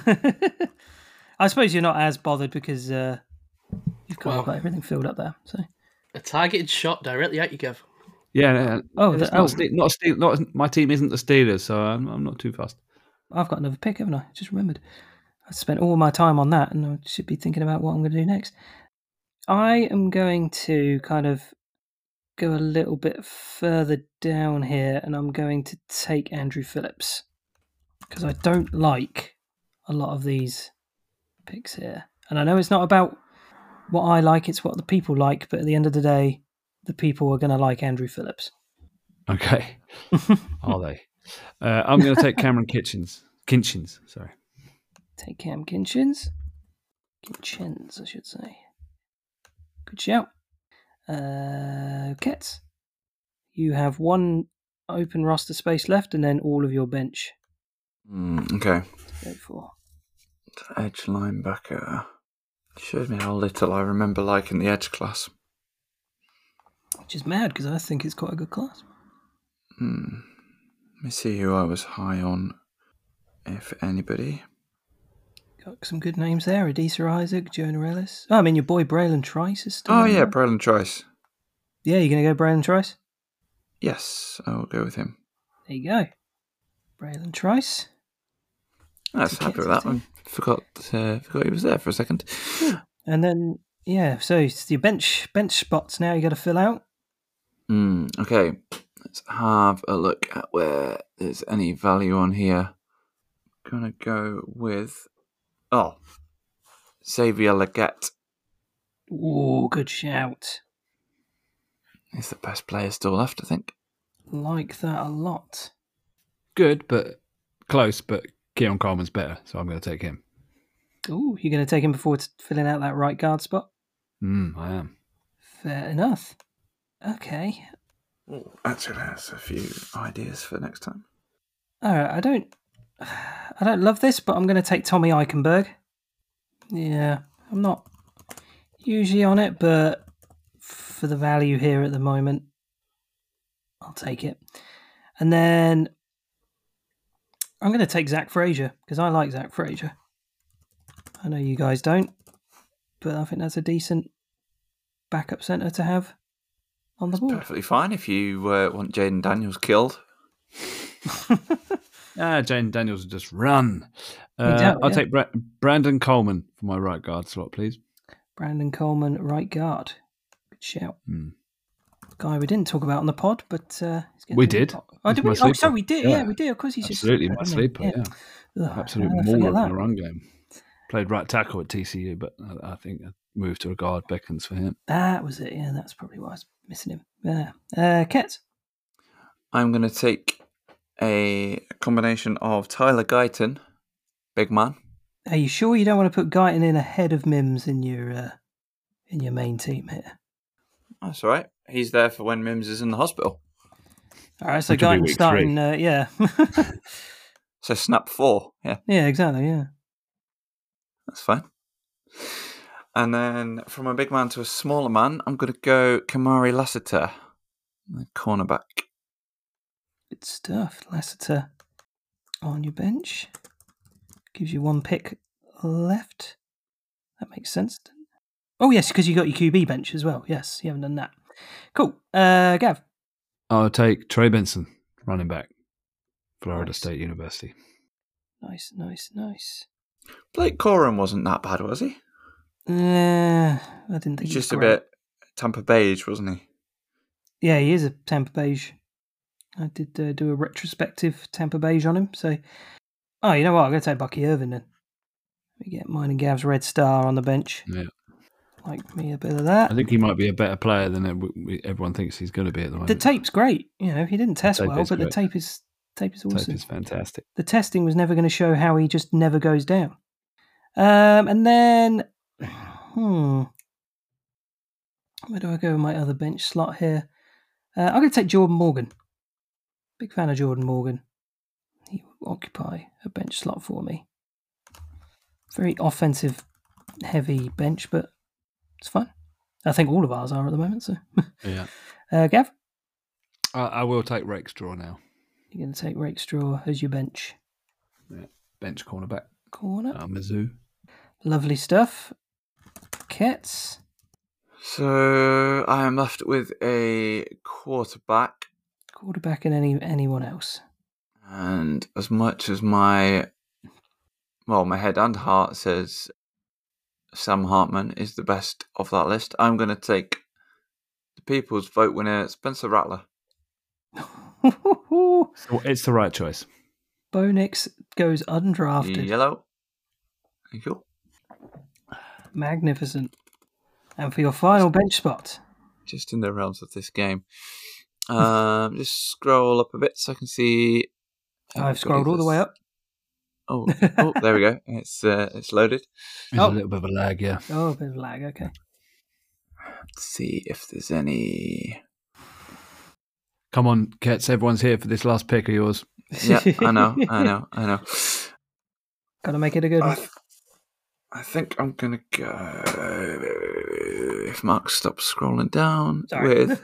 I suppose you're not as bothered because uh, you've kind Wow. of got everything filled up there. So. A targeted shot directly at you, Gav. Yeah, no, Oh, it's the- not, oh. a Ste- not, a Ste- not my team isn't the Steelers, so I'm, I'm not too fussed. I've got another pick, haven't I? Just remembered. I spent all my time on that, and I should be thinking about what I'm going to do next. I am going to kind of go a little bit further down here, and I'm going to take Andrew Phillips because I don't like a lot of these picks here. And I know it's not about what I like, it's what the people like, but at the end of the day, the people are going to like Andrew Phillips. Okay. Are they? Uh, I'm going to take Cameron Kitchens. Kinchins, sorry. Take Cam Kinchins. Kinchins, I should say. Good shout. Uh, Kets, you have one open roster space left and then all of your bench Mm, okay. to go for. Edge linebacker. Showed me how little I remember liking the edge class. Which is mad because I think it's quite a good class. Hmm. Let me see who I was high on, if anybody. Got some good names there. Adisa Isaac, Jonah Ellis. Oh, I mean, your boy Braylon Trice is still Oh, on yeah, there. Braylon Trice. Yeah, you're going to go Braylon Trice? Yes, I will go with him. There you go. Braylon Trice. That's To happy with Kets, that one. Forgot, uh, forgot he was there for a second. And then, yeah, so it's your bench bench spots now you got to fill out. Hmm. Okay, let's have a look at where there's any value on here. Gonna go with oh, Xavier Leggett. Ooh, good shout. He's the best player still left, I think. Like that a lot. Good, but close, but Keon Coleman's better, so I'm going to take him. Ooh, you're going to take him before t- filling out that right guard spot? Mm, I am. Fair enough. Okay. Actually, that's a few ideas for next time. All right, I don't, I don't love this, but I'm going to take Tommy Eichenberg. Yeah, I'm not usually on it, but for the value here at the moment, I'll take it. And then I'm going to take Zach Frazier because I like Zach Frazier. I know you guys don't, but I think that's a decent backup centre to have on the board. Perfectly fine if you uh, want Jaden Daniels killed. Ah, Jane Daniels will just run. Uh, Exactly, I'll yeah. take Bra- Brandon Coleman for my right guard slot, please. Brandon Coleman, right guard. Good shout. Hmm. Guy we didn't talk about on the pod, but uh, he's getting We to the did. top. Oh, He's did my we? Oh, sleeper. sorry, we did. Yeah, Yeah. we did. Of course, he's Absolutely, just my sleeper, yeah. Ugh, Absolute how did I forget mauler in that? the run game. Played right tackle at T C U, but I, I think a move to a guard beckons for him. That was it. Yeah, that's probably why I was missing him. Yeah. Uh, Ket. I'm going to take a combination of Tyler Guyton, big man. Are you sure you don't want to put Guyton in ahead of Mims in your uh, in your main team here? That's all right. He's there for when Mims is in the hospital. All right, so Which will be Guyton week starting. Uh, yeah. So snap four. Yeah, Yeah, exactly. Yeah. that's fine. And then from a big man to a smaller man, I'm going to go Kamari Lassiter, the cornerback. Good stuff. Lassiter on your bench. Gives you one pick left. That makes sense. Oh, yes, because you got your Q B bench as well. Yes, you haven't done that. Cool. Uh, Gav. I'll take Trey Benson, running back, Florida Nice. State University. Nice, nice, nice. Blake Corum wasn't that bad, was he? Uh, I didn't think He's he was just a great. bit Tampa Beige, wasn't he? Yeah, he is a Tampa Beige. I did uh, do a retrospective Tampa Beige on him. So, oh, you know what? I'm going to take Bucky Irvin then. We get mine and Gav's red star on the bench. Yeah. Like me a bit of that. I think he might be a better player than it- we- everyone thinks he's going to be at the moment. The tape's great. You know, he didn't test tape well, is but the great. tape is tape is Tape awesome. is fantastic. The testing was never going to show how he just never goes down. Um, and then, hmm, where do I go with my other bench slot here? Uh, I'm going to take Jordan Morgan. Big fan of Jordan Morgan. He will occupy a bench slot for me. Very offensive, heavy bench, but it's fine. I think all of ours are at the moment. So, Yeah. uh, Gav, I, I will take Rakestraw now. you're going to take Rakestraw as your bench Bench cornerback. corner. Uh, Mizzou. Lovely stuff. Kets. So I am left with a quarterback. Quarterback and any anyone else. And as much as my, well, my head and heart says Sam Hartman is the best of that list, I'm going to take the people's vote winner, Spencer Rattler. So it's the right choice. Bo Nix goes undrafted. Yellow. Thank you. Magnificent. And for your final bench spot. Just in the realms of this game. Um, just scroll up a bit so I can see. I've scrolled all the way up. Oh, oh there we go. It's uh, it's loaded. There's Oh. a little bit of a lag, yeah. Oh, a bit of lag, okay. Let's see if there's any. Come on, Ketz, everyone's here for this last pick of yours. Yeah, I know, I know, I know. Gotta make it a good I, one. th- I think I'm gonna go. If Mark stops scrolling down Sorry. with.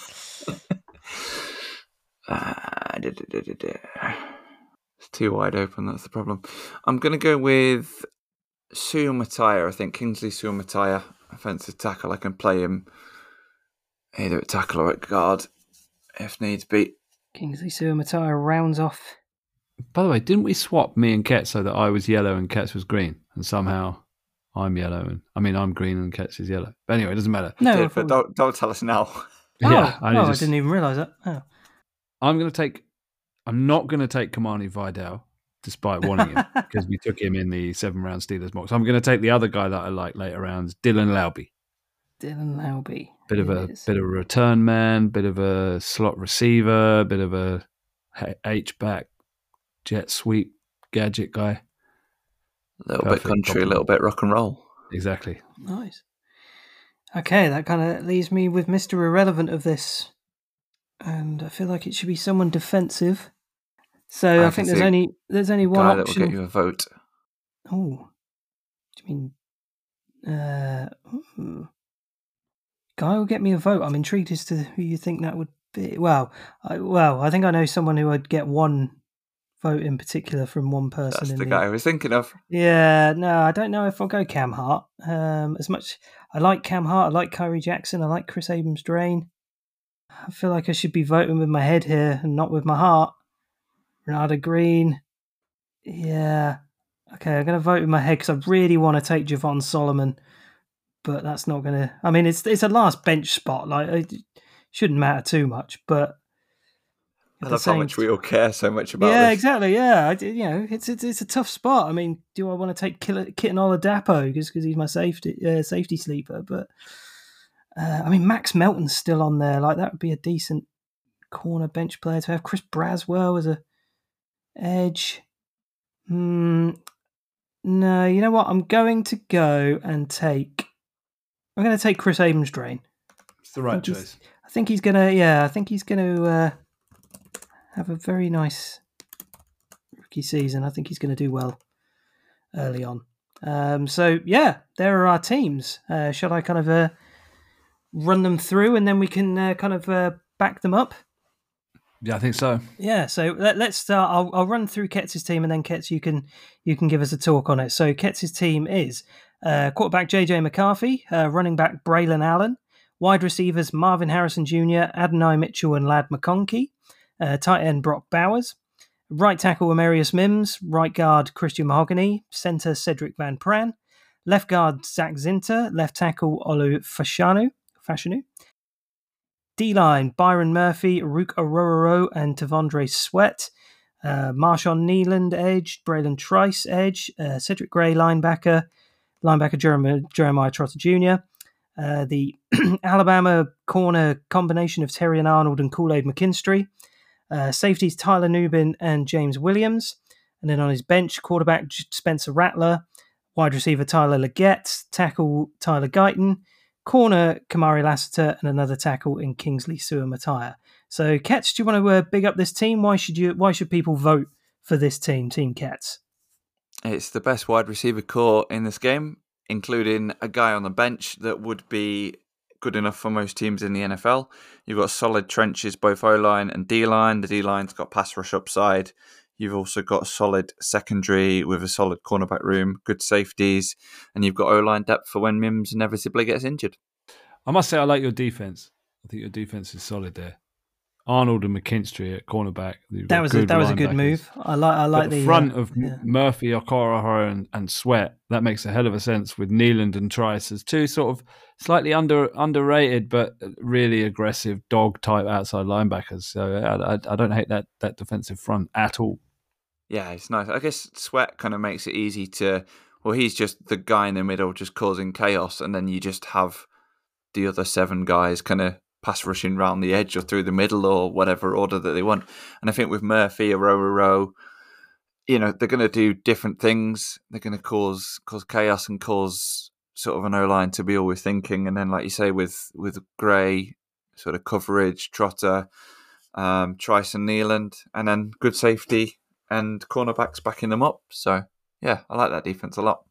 uh, da, da, da, da, da. It's too wide open. That's the problem. I'm gonna go with Sue Mattia. I think Kingsley Sue Mattia, offensive tackle. I can play him either at tackle or at guard if needs be. Kingsley Suamatara rounds off. By the way, didn't we swap me and Ketz so that I was yellow and Ketz was green? And somehow I'm yellow and I mean I'm green and Ketz is yellow. But anyway, it doesn't matter. No, I Did, but thought- don't don't tell us now. oh, yeah, oh, only I just- didn't even realise that. Oh. I'm going to take. I'm not going to take Kamani Vidal, despite wanting him, because we took him in the seven round Steelers mock. So I'm going to take the other guy that I like later rounds, Dylan Lauby. Dylan Lauby. Bit of It a is. bit of a return man, bit of a slot receiver, bit of a H back, jet sweep gadget guy. A little Perfect bit country, a compliment. little bit rock and roll. Exactly. Nice. Okay, that kind of leaves me with Mister Irrelevant of this. And I feel like it should be someone defensive. So I, I think can there's see only there's only one Guy that will get option. you a vote. Oh, do you mean uh, hmm. Guy will get me a vote? I'm intrigued as to who you think that would be. Well, I, well, I think I know someone who would get one vote in particular from one person. That's in the guy I was thinking of. Yeah, no, I don't know if I'll go Cam Hart. Um, as much I like Cam Hart, I like Kyrie Jackson, I like Chris Abrams-Drain. I feel like I should be voting with my head here and not with my heart. Renata Green. Yeah. Okay, I'm going to vote with my head because I really want to take Javon Solomon, but that's not going to... I mean, it's it's a last bench spot. Like, it shouldn't matter too much, but... I at the love how same much we all care so much about yeah, this. exactly. Yeah, I, d- you know, it's, it's it's a tough spot. I mean, do I want to take Kil- Kitten Oladapo because he's my safety uh, safety sleeper? But uh, I mean, Max Melton's still on there. Like that would be a decent corner bench player to have. Chris Braswell as a edge. Hmm. No, you know what? I'm going to go and take. I'm going to take Chris Abrams-Drain. It's the right think he's- choice. I think he's gonna. Yeah, I think he's gonna uh, have a very nice rookie season. I think he's going to do well early on. Um, so yeah, there are our teams. Uh, shall I kind of uh, run them through and then we can uh, kind of uh, back them up? Yeah, I think so. Yeah. So let, let's start. I'll, I'll run through Ketz's team and then Ketz, you can you can give us a talk on it. So Ketz's team is uh, quarterback J J McCarthy, uh, running back Braylon Allen, wide receivers Marvin Harrison Junior, Adonai Mitchell, and Lad McConkey, uh, tight end Brock Bowers. Right tackle Amarius Mims, right guard Christian Mahogany, centre Cedric Van Pran, left guard Zach Zinter, left tackle Olu Fashanu, Fashanu. D-line Byron Murphy, Rook Ororo, and Tavondre Sweat. Uh, Marshawn Neeland, edge, Braylon Trice, edge, uh, Cedric Gray, linebacker, linebacker Jeremiah, Jeremiah Trotter Junior Uh, the Alabama corner combination of Terrion Arnold and Kool-Aid McKinstry. Uh, safeties Tyler Nubin and James Williams. And then on his bench, quarterback Spencer Rattler, wide receiver Tyler Leggett, tackle Tyler Guyton, corner Kamari Lassiter, and another tackle in Kingsley Suamataya. So, Ketz, do you want to uh, big up this team? Why should you? Why should people vote for this team, Team Ketz? It's the best wide receiver core in this game, including a guy on the bench that would be good enough for most teams in the N F L. You've got solid trenches, both O-line and D-line. The D-line's got pass rush upside. You've also got a solid secondary with a solid cornerback room, good safeties, and you've got O-line depth for when Mims inevitably gets injured. I must say I like your defense. I think your defense is solid there. Arnold and McKinstry at cornerback. You've That got was a, good that was a good linebackers. move. I like I like But the the front uh, of yeah. Murphy, Okorohara, and, and Sweat, that makes a hell of a sense with Nealand and Trice as two sort of slightly under underrated but really aggressive dog type outside linebackers. So I, I, I don't hate that that defensive front at all. Yeah, it's nice. I guess Sweat kind of makes it easy to. Well, he's just the guy in the middle, just causing chaos, and then you just have the other seven guys kind of pass rushing around the edge or through the middle or whatever order that they want. And I think with Murphy, a row, a row, you know, they're going to do different things. They're going to cause cause chaos and cause sort of an O-line to be always thinking. And then, like you say, with with Gray, sort of coverage, Trotter, um, Trice and Nealand, and then good safety and cornerbacks backing them up. So, yeah, I like that defense a lot.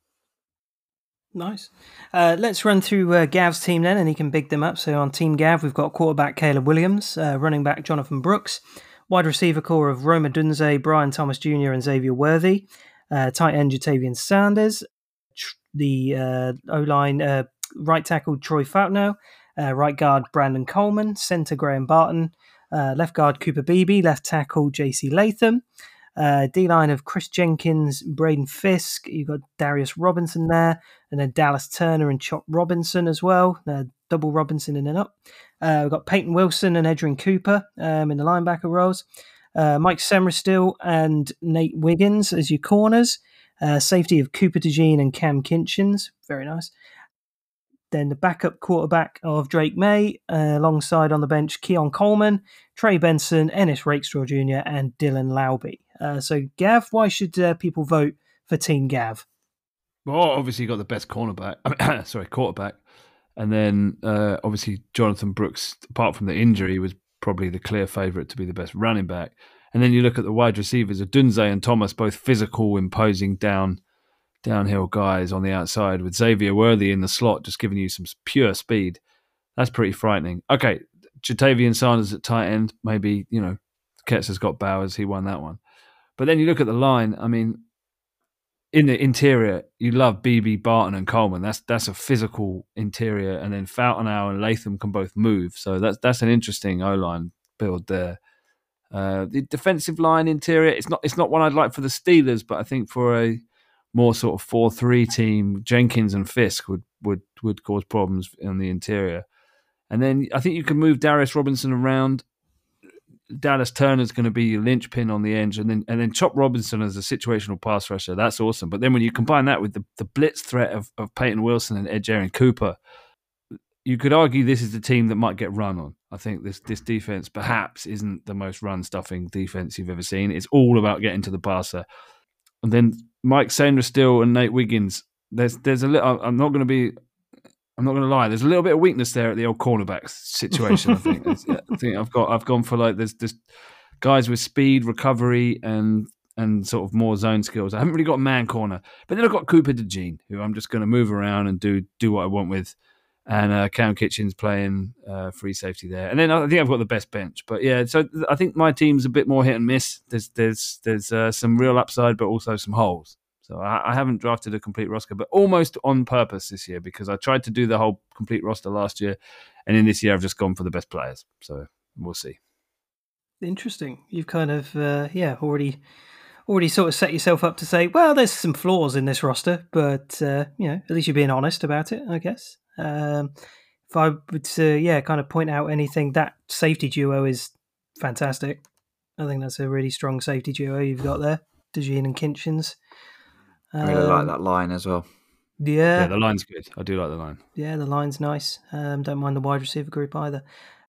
Nice. Uh, let's run through uh, Gav's team then, and he can big them up. So on Team Gav, we've got quarterback Caleb Williams, uh, running back Jonathan Brooks, wide receiver core of Roma Dunze, Brian Thomas Junior and Xavier Worthy, uh, tight end Jatavian Sanders, tr- the uh, O-line uh, right tackle Troy Foutnow, uh, right guard Brandon Coleman, centre Graham Barton, uh, left guard Cooper Beebe, left tackle J C Latham, Uh, D-line of Chris Jenkins, Braden Fisk. You've got Darius Robinson there, and then Dallas Turner and Chop Robinson as well. Uh, double Robinson in and up. Uh, we've got Peyton Wilson and Edrin Cooper um, in the linebacker roles. Uh, Mike Semmerstill and Nate Wiggins as your corners. Uh, safety of Cooper DeJean and Cam Kinchins. Very nice. Then the backup quarterback of Drake May, uh, alongside on the bench Keon Coleman, Trey Benson, Ennis Rakestraw Junior, and Dylan Lauby. Uh, so, Gav, why should uh, people vote for Team Gav? Well, obviously you got the best cornerback, sorry, quarterback, and then uh, obviously Jonathan Brooks, apart from the injury, was probably the clear favourite to be the best running back. And then you look at the wide receivers of Dunze and Thomas, both physical, imposing down. downhill guys on the outside with Xavier Worthy in the slot, just giving you some pure speed. That's pretty frightening. Okay, Jatavian Sanders at tight end, maybe, you know, Ketz has got Bowers, he won that one. But then you look at the line, I mean, in the interior, you love Beebe, Barton and Coleman. That's that's a physical interior. And then Fountainow and Latham can both move. So that's that's an interesting O-line build there. Uh, the defensive line interior, it's not it's not one I'd like for the Steelers, but I think for a more sort of four three team, Jenkins and Fisk would, would, would cause problems in the interior. And then I think you can move Darius Robinson around. Dallas Turner's going to be your linchpin on the edge, and then and then Chop Robinson as a situational pass rusher. That's awesome. But then when you combine that with the, the blitz threat of, of Peyton Wilson and Ed Aaron Cooper, you could argue this is the team that might get run on. I think this this defense perhaps isn't the most run-stuffing defense you've ever seen. It's all about getting to the passer. And then Mike Sainristil and Nate Wiggins. There's there's a little. I'm not going to be. I'm not going to lie. There's a little bit of weakness there at the old cornerback situation. I think. I think I've got. I've gone for like there's this guys with speed, recovery, and and sort of more zone skills. I haven't really got a man corner, but then I've got Cooper DeJean, who I'm just going to move around and do do what I want with, and uh, Cam Kitchens playing uh, free safety there. And then I think I've got the best bench. But yeah, so I think my team's a bit more hit and miss. There's there's there's uh, some real upside, but also some holes. So I, I haven't drafted a complete roster, but almost on purpose this year because I tried to do the whole complete roster last year, and in this year I've just gone for the best players. So we'll see. Interesting. You've kind of uh, yeah already already sort of set yourself up to say, well, there's some flaws in this roster, but uh, you know, at least you're being honest about it, I guess. Um, if I would uh, yeah kind of point out anything, that safety duo is fantastic. I think that's a really strong safety duo you've got there, DeJean and Kinchins. I really um, like Um, that line as well. Yeah, Yeah, the line's good. I do like the line. yeah, the line's nice. Um, don't mind the wide receiver group either.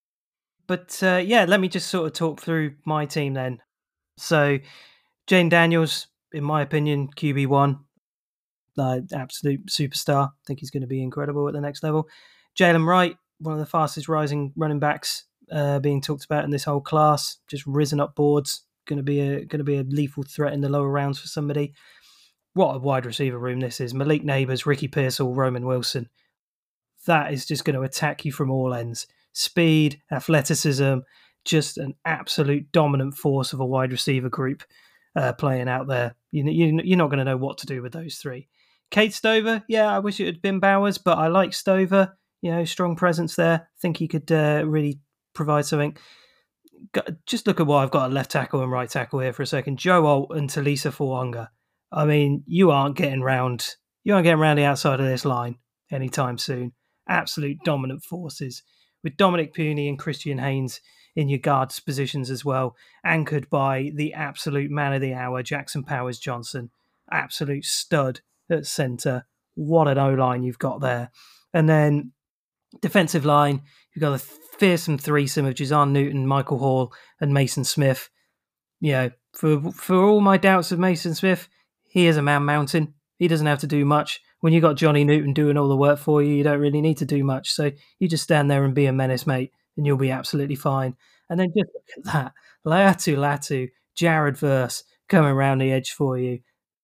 But uh, yeah, let me just sort of talk through my team then. So, Jane Daniels, in my opinion, Q B one, uh, absolute superstar. I think he's going to be incredible at the next level. Jalen Wright, one of the fastest rising running backs uh, being talked about in this whole class, just risen up boards. Going to be a going to be a lethal threat in the lower rounds for somebody. What a wide receiver room this is. Malik Neighbours, Ricky Pearsall, Roman Wilson. That is just going to attack you from all ends. Speed, athleticism, just an absolute dominant force of a wide receiver group uh, playing out there. You, you, you're not going to know what to do with those three. Kate Stover, yeah, I wish it had been Bowers, but I like Stover. You know, strong presence there. I think he could uh, really provide something. just look at what I've got at left tackle and right tackle here for a second. Joe Alt and Talisa Fawanga. I mean, you aren't getting round. You aren't getting round the outside of this line anytime soon. Absolute dominant forces with Dominic Puny and Christian Haynes in your guards positions as well, anchored by the absolute man of the hour, Jackson Powers Johnson. Absolute stud at centre. What an O-line you've got there. And then defensive line, you've got a fearsome threesome of Jazan Newton, Michael Hall, and Mason Smith. You know, for for all my doubts of Mason Smith, he is a man mountain. He doesn't have to do much. When you got Johnny Newton doing all the work for you, you don't really need to do much. So you just stand there and be a menace, mate, and you'll be absolutely fine. And then just look at that. Latu Latu, Jared Verse coming around the edge for you.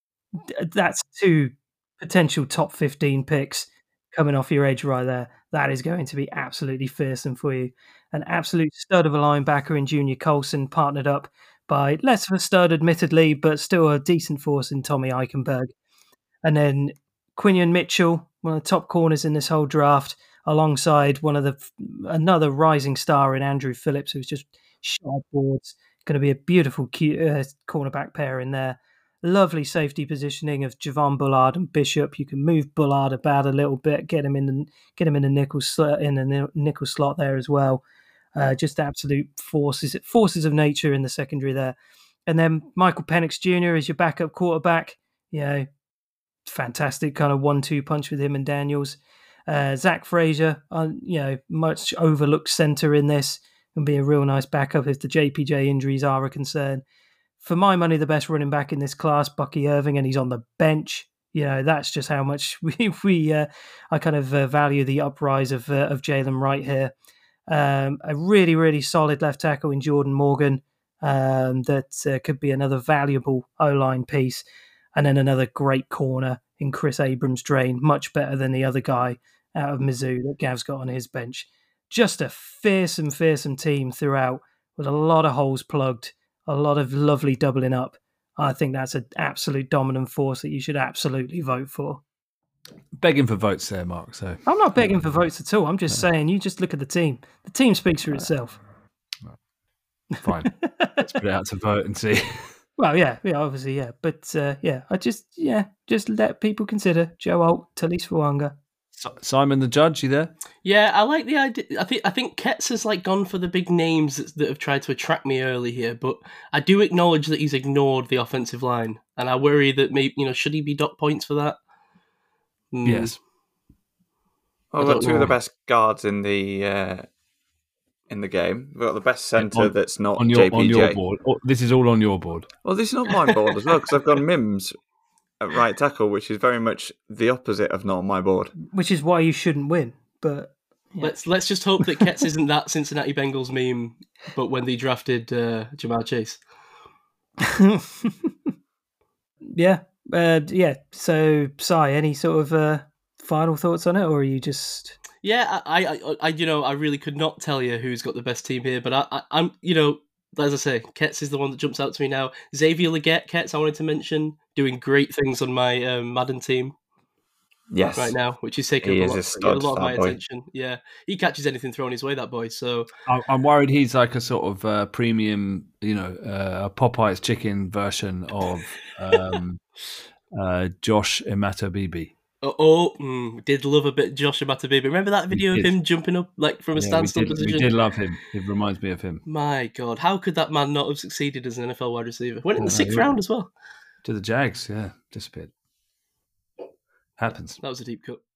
That's two potential top fifteen picks coming off your edge right there. That is going to be absolutely fearsome for you. An absolute stud of a linebacker in Junior Colson, partnered up by less of a stud, admittedly, but still a decent force in Tommy Eichenberg. And then Quinion Mitchell, one of the top corners in this whole draft, alongside one of the another rising star in Andrew Phillips, who's just shot boards. Going to be a beautiful cute, uh, cornerback pair in there. Lovely safety positioning of Javon Bullard and Bishop. You can move Bullard about a little bit, get him in the get him in the nickel slot, in the nickel slot there as well. Uh, just absolute forces forces of nature in the secondary there. And then Michael Penix Junior is your backup quarterback. You know, fantastic kind of one-two punch with him and Daniels. Uh, Zach Frazier, uh, you know, much overlooked center in this, and be a real nice backup if the J P J injuries are a concern. For my money, the best running back in this class, Bucky Irving, and he's on the bench. You know, that's just how much we, we uh, I kind of uh, value the uprise of uh, of Jalen Wright here. Um, a really, really solid left tackle in Jordan Morgan um, that uh, could be another valuable O-line piece. And then another great corner in Chris Abrams-Drain, much better than the other guy out of Mizzou that Gav's got on his bench. Just a fearsome, fearsome team throughout with a lot of holes plugged. A lot of lovely doubling up. I think that's an absolute dominant force that you should absolutely vote for. Begging for votes there, Mark. So I'm not begging for votes at all. I'm just no. saying, you just look at the team. The team speaks for itself. Fine. Let's put it out to vote and see. Well, yeah, yeah, obviously, yeah. But, uh, yeah, I just, yeah, just let people consider Joe Alt, Talisa Fawanga. Simon the Judge, you there? Yeah, I like the idea. I think I think Ketz has like gone for the big names that, that have tried to attract me early here, but I do acknowledge that he's ignored the offensive line, and I worry that maybe you know should he be docked points for that? Mm. Yes. Well, we've got two know. of the best guards in the uh, in the game. We've got the best centre on, that's not on your, J P J. On your board. Oh, this is all on your board. Well, this is not my board as well because I've got Mims at right tackle, which is very much the opposite of not on my board. Which is why you shouldn't win. But yeah. let's let's just hope that Ketz isn't that Cincinnati Bengals meme, but when they drafted uh, Jamar Chase. yeah, uh, yeah. So, Si, any sort of uh, final thoughts on it, or are you just? Yeah, I, I, I, you know, I really could not tell you who's got the best team here, but I, I I'm, you know. As I say, Ketz is the one that jumps out to me now. Xavier Legette, Ketz, I wanted to mention, doing great things on my um, Madden team. Yes, right now, which is taking he up a lot, is a stud, a lot of my boy. attention. Yeah, he catches anything thrown his way, that boy. So I'm worried he's like a sort of uh, premium, you know, uh, a Popeye's chicken version of um, uh, Josh Imatobibi. Oh, oh mm, did love a bit Josh Imatobibi. Remember that video of him jumping up like from a yeah, standstill we did, position? We did love him. It reminds me of him. My God, how could that man not have succeeded as an N F L wide receiver? Went in the sixth yeah. round as well. To the Jags, yeah, disappeared. Happens. That was a deep cut.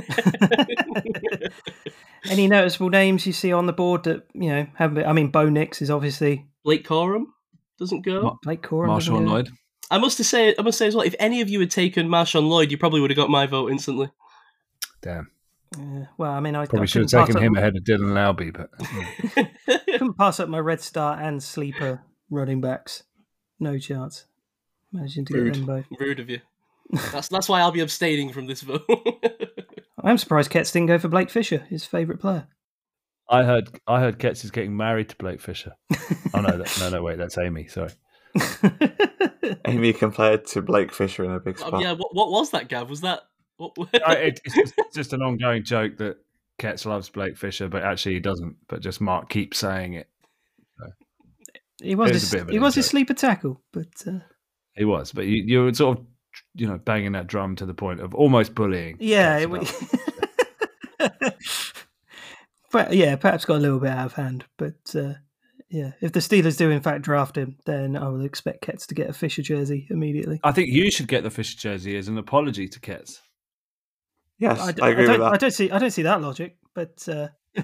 Any noticeable names you see on the board that you know haven't been? I mean, Bo Nix is obviously Blake Corum doesn't go. Ma- Blake Corum, Marshawn Lloyd. I must say, I must say as well. If any of you had taken Marshawn Lloyd, you probably would have got my vote instantly. Damn. Uh, well, I mean, I probably I should have taken him my... ahead of Dylan Lowby, but yeah. couldn't pass up my Red Star and sleeper running backs. No chance. Managing to Rude. get them both. Rude of you. That's that's why I'll be abstaining from this vote. I'm surprised Ketz didn't go for Blake Fisher, his favourite player. I heard I heard Ketz is getting married to Blake Fisher. Oh no, that, no, no, wait, that's Amy. Sorry. Amy compared to Blake Fisher in a big spot. Um, yeah, what, what was that, Gav? Was that? What... no, it, it's, just, it's just an ongoing joke that Ketz loves Blake Fisher, but actually he doesn't. But just Mark keeps saying it. So. He was, It was his, a bit of an he was in-joke. his sleeper tackle, but uh, He was, but you, you were sort of, you know, banging that drum to the point of almost bullying. yeah, Cats it, about- but yeah, perhaps got a little bit out of hand. But uh, yeah, if the Steelers do in fact draft him, then I will expect Ketz to get a Fisher jersey immediately. I think you should get the Fisher jersey as an apology to Ketz. Yes, I, I, d- I agree don't, with I that. don't see, I don't see that logic. But uh,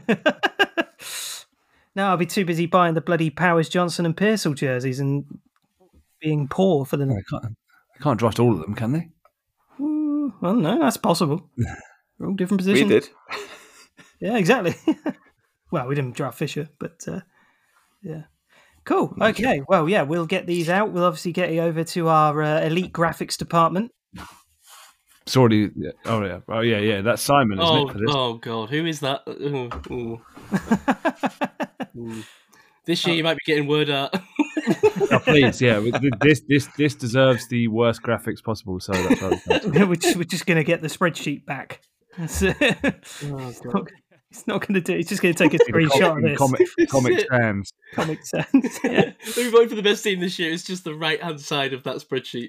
now I'll be too busy buying the bloody Powers, Johnson, and Pearsall jerseys and being poor for the. They can't, they can't draft all of them, can they? Ooh, well, no, that's possible. We're all different We positions. did. Yeah, exactly. Well, we didn't draft Fisher, but uh, yeah. Cool. Okay. Well, yeah, we'll get these out. We'll obviously get you over to our uh, elite graphics department. It's already. Yeah. Oh yeah. Oh yeah. Yeah. That's Simon, isn't Oh, it? For this? oh God, who is that? Ooh, ooh. Mm. This year you might be getting word art. Oh, please, yeah. with- with This this this deserves the worst graphics possible. So that's right. we're just, we're just going to get the spreadsheet back. It's, uh, Oh, it's God. not, it's not going to do. It's just going to take a screenshot of this. Comic, Comic Sans. Comic Sans. Yeah. We're voting for the best team this year. It's just the right hand side of that spreadsheet.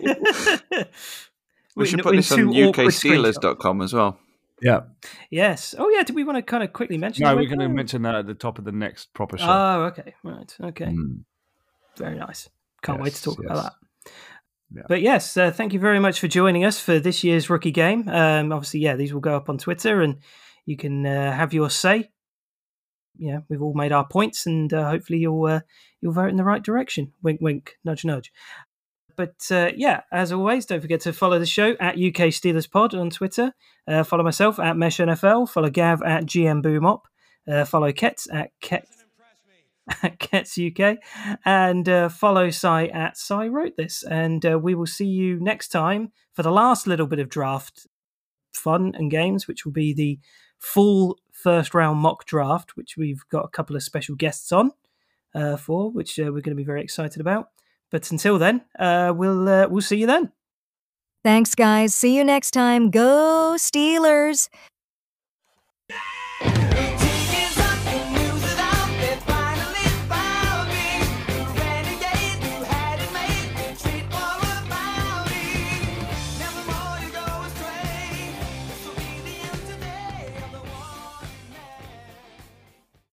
We should In- put in this on two U awkward K Steelers screenshots. dot com as well. Yeah. Yes. Oh, yeah. Did we want to kind of quickly mention? No, the we're website? going to mention that at the top of the next proper show. Oh, okay. Right. Okay. Mm. Very nice. Can't wait to Yes, talk about yes. that. Yeah. But yes, uh, thank you very much for joining us for this year's rookie game. Um, obviously, yeah, these will go up on Twitter, and you can uh, have your say. Yeah, we've all made our points, and uh, hopefully you'll uh, you'll vote in the right direction. Wink, wink, nudge, nudge. But uh, yeah, as always, don't forget to follow the show at U K Steelers Pod on Twitter. Uh, follow myself at Mesh N F L. Follow Gav at G M Boomop. Uh, follow Ketz at Ketz. At Ketz U K, and uh, follow Cy at Cy Wrote This, and uh, we will see you next time for the last little bit of draft fun and games, which will be the full first round mock draft, which we've got a couple of special guests on uh, for, which uh, we're going to be very excited about. But until then, uh, we'll uh, we'll see you then. Thanks, guys. See you next time. Go Steelers!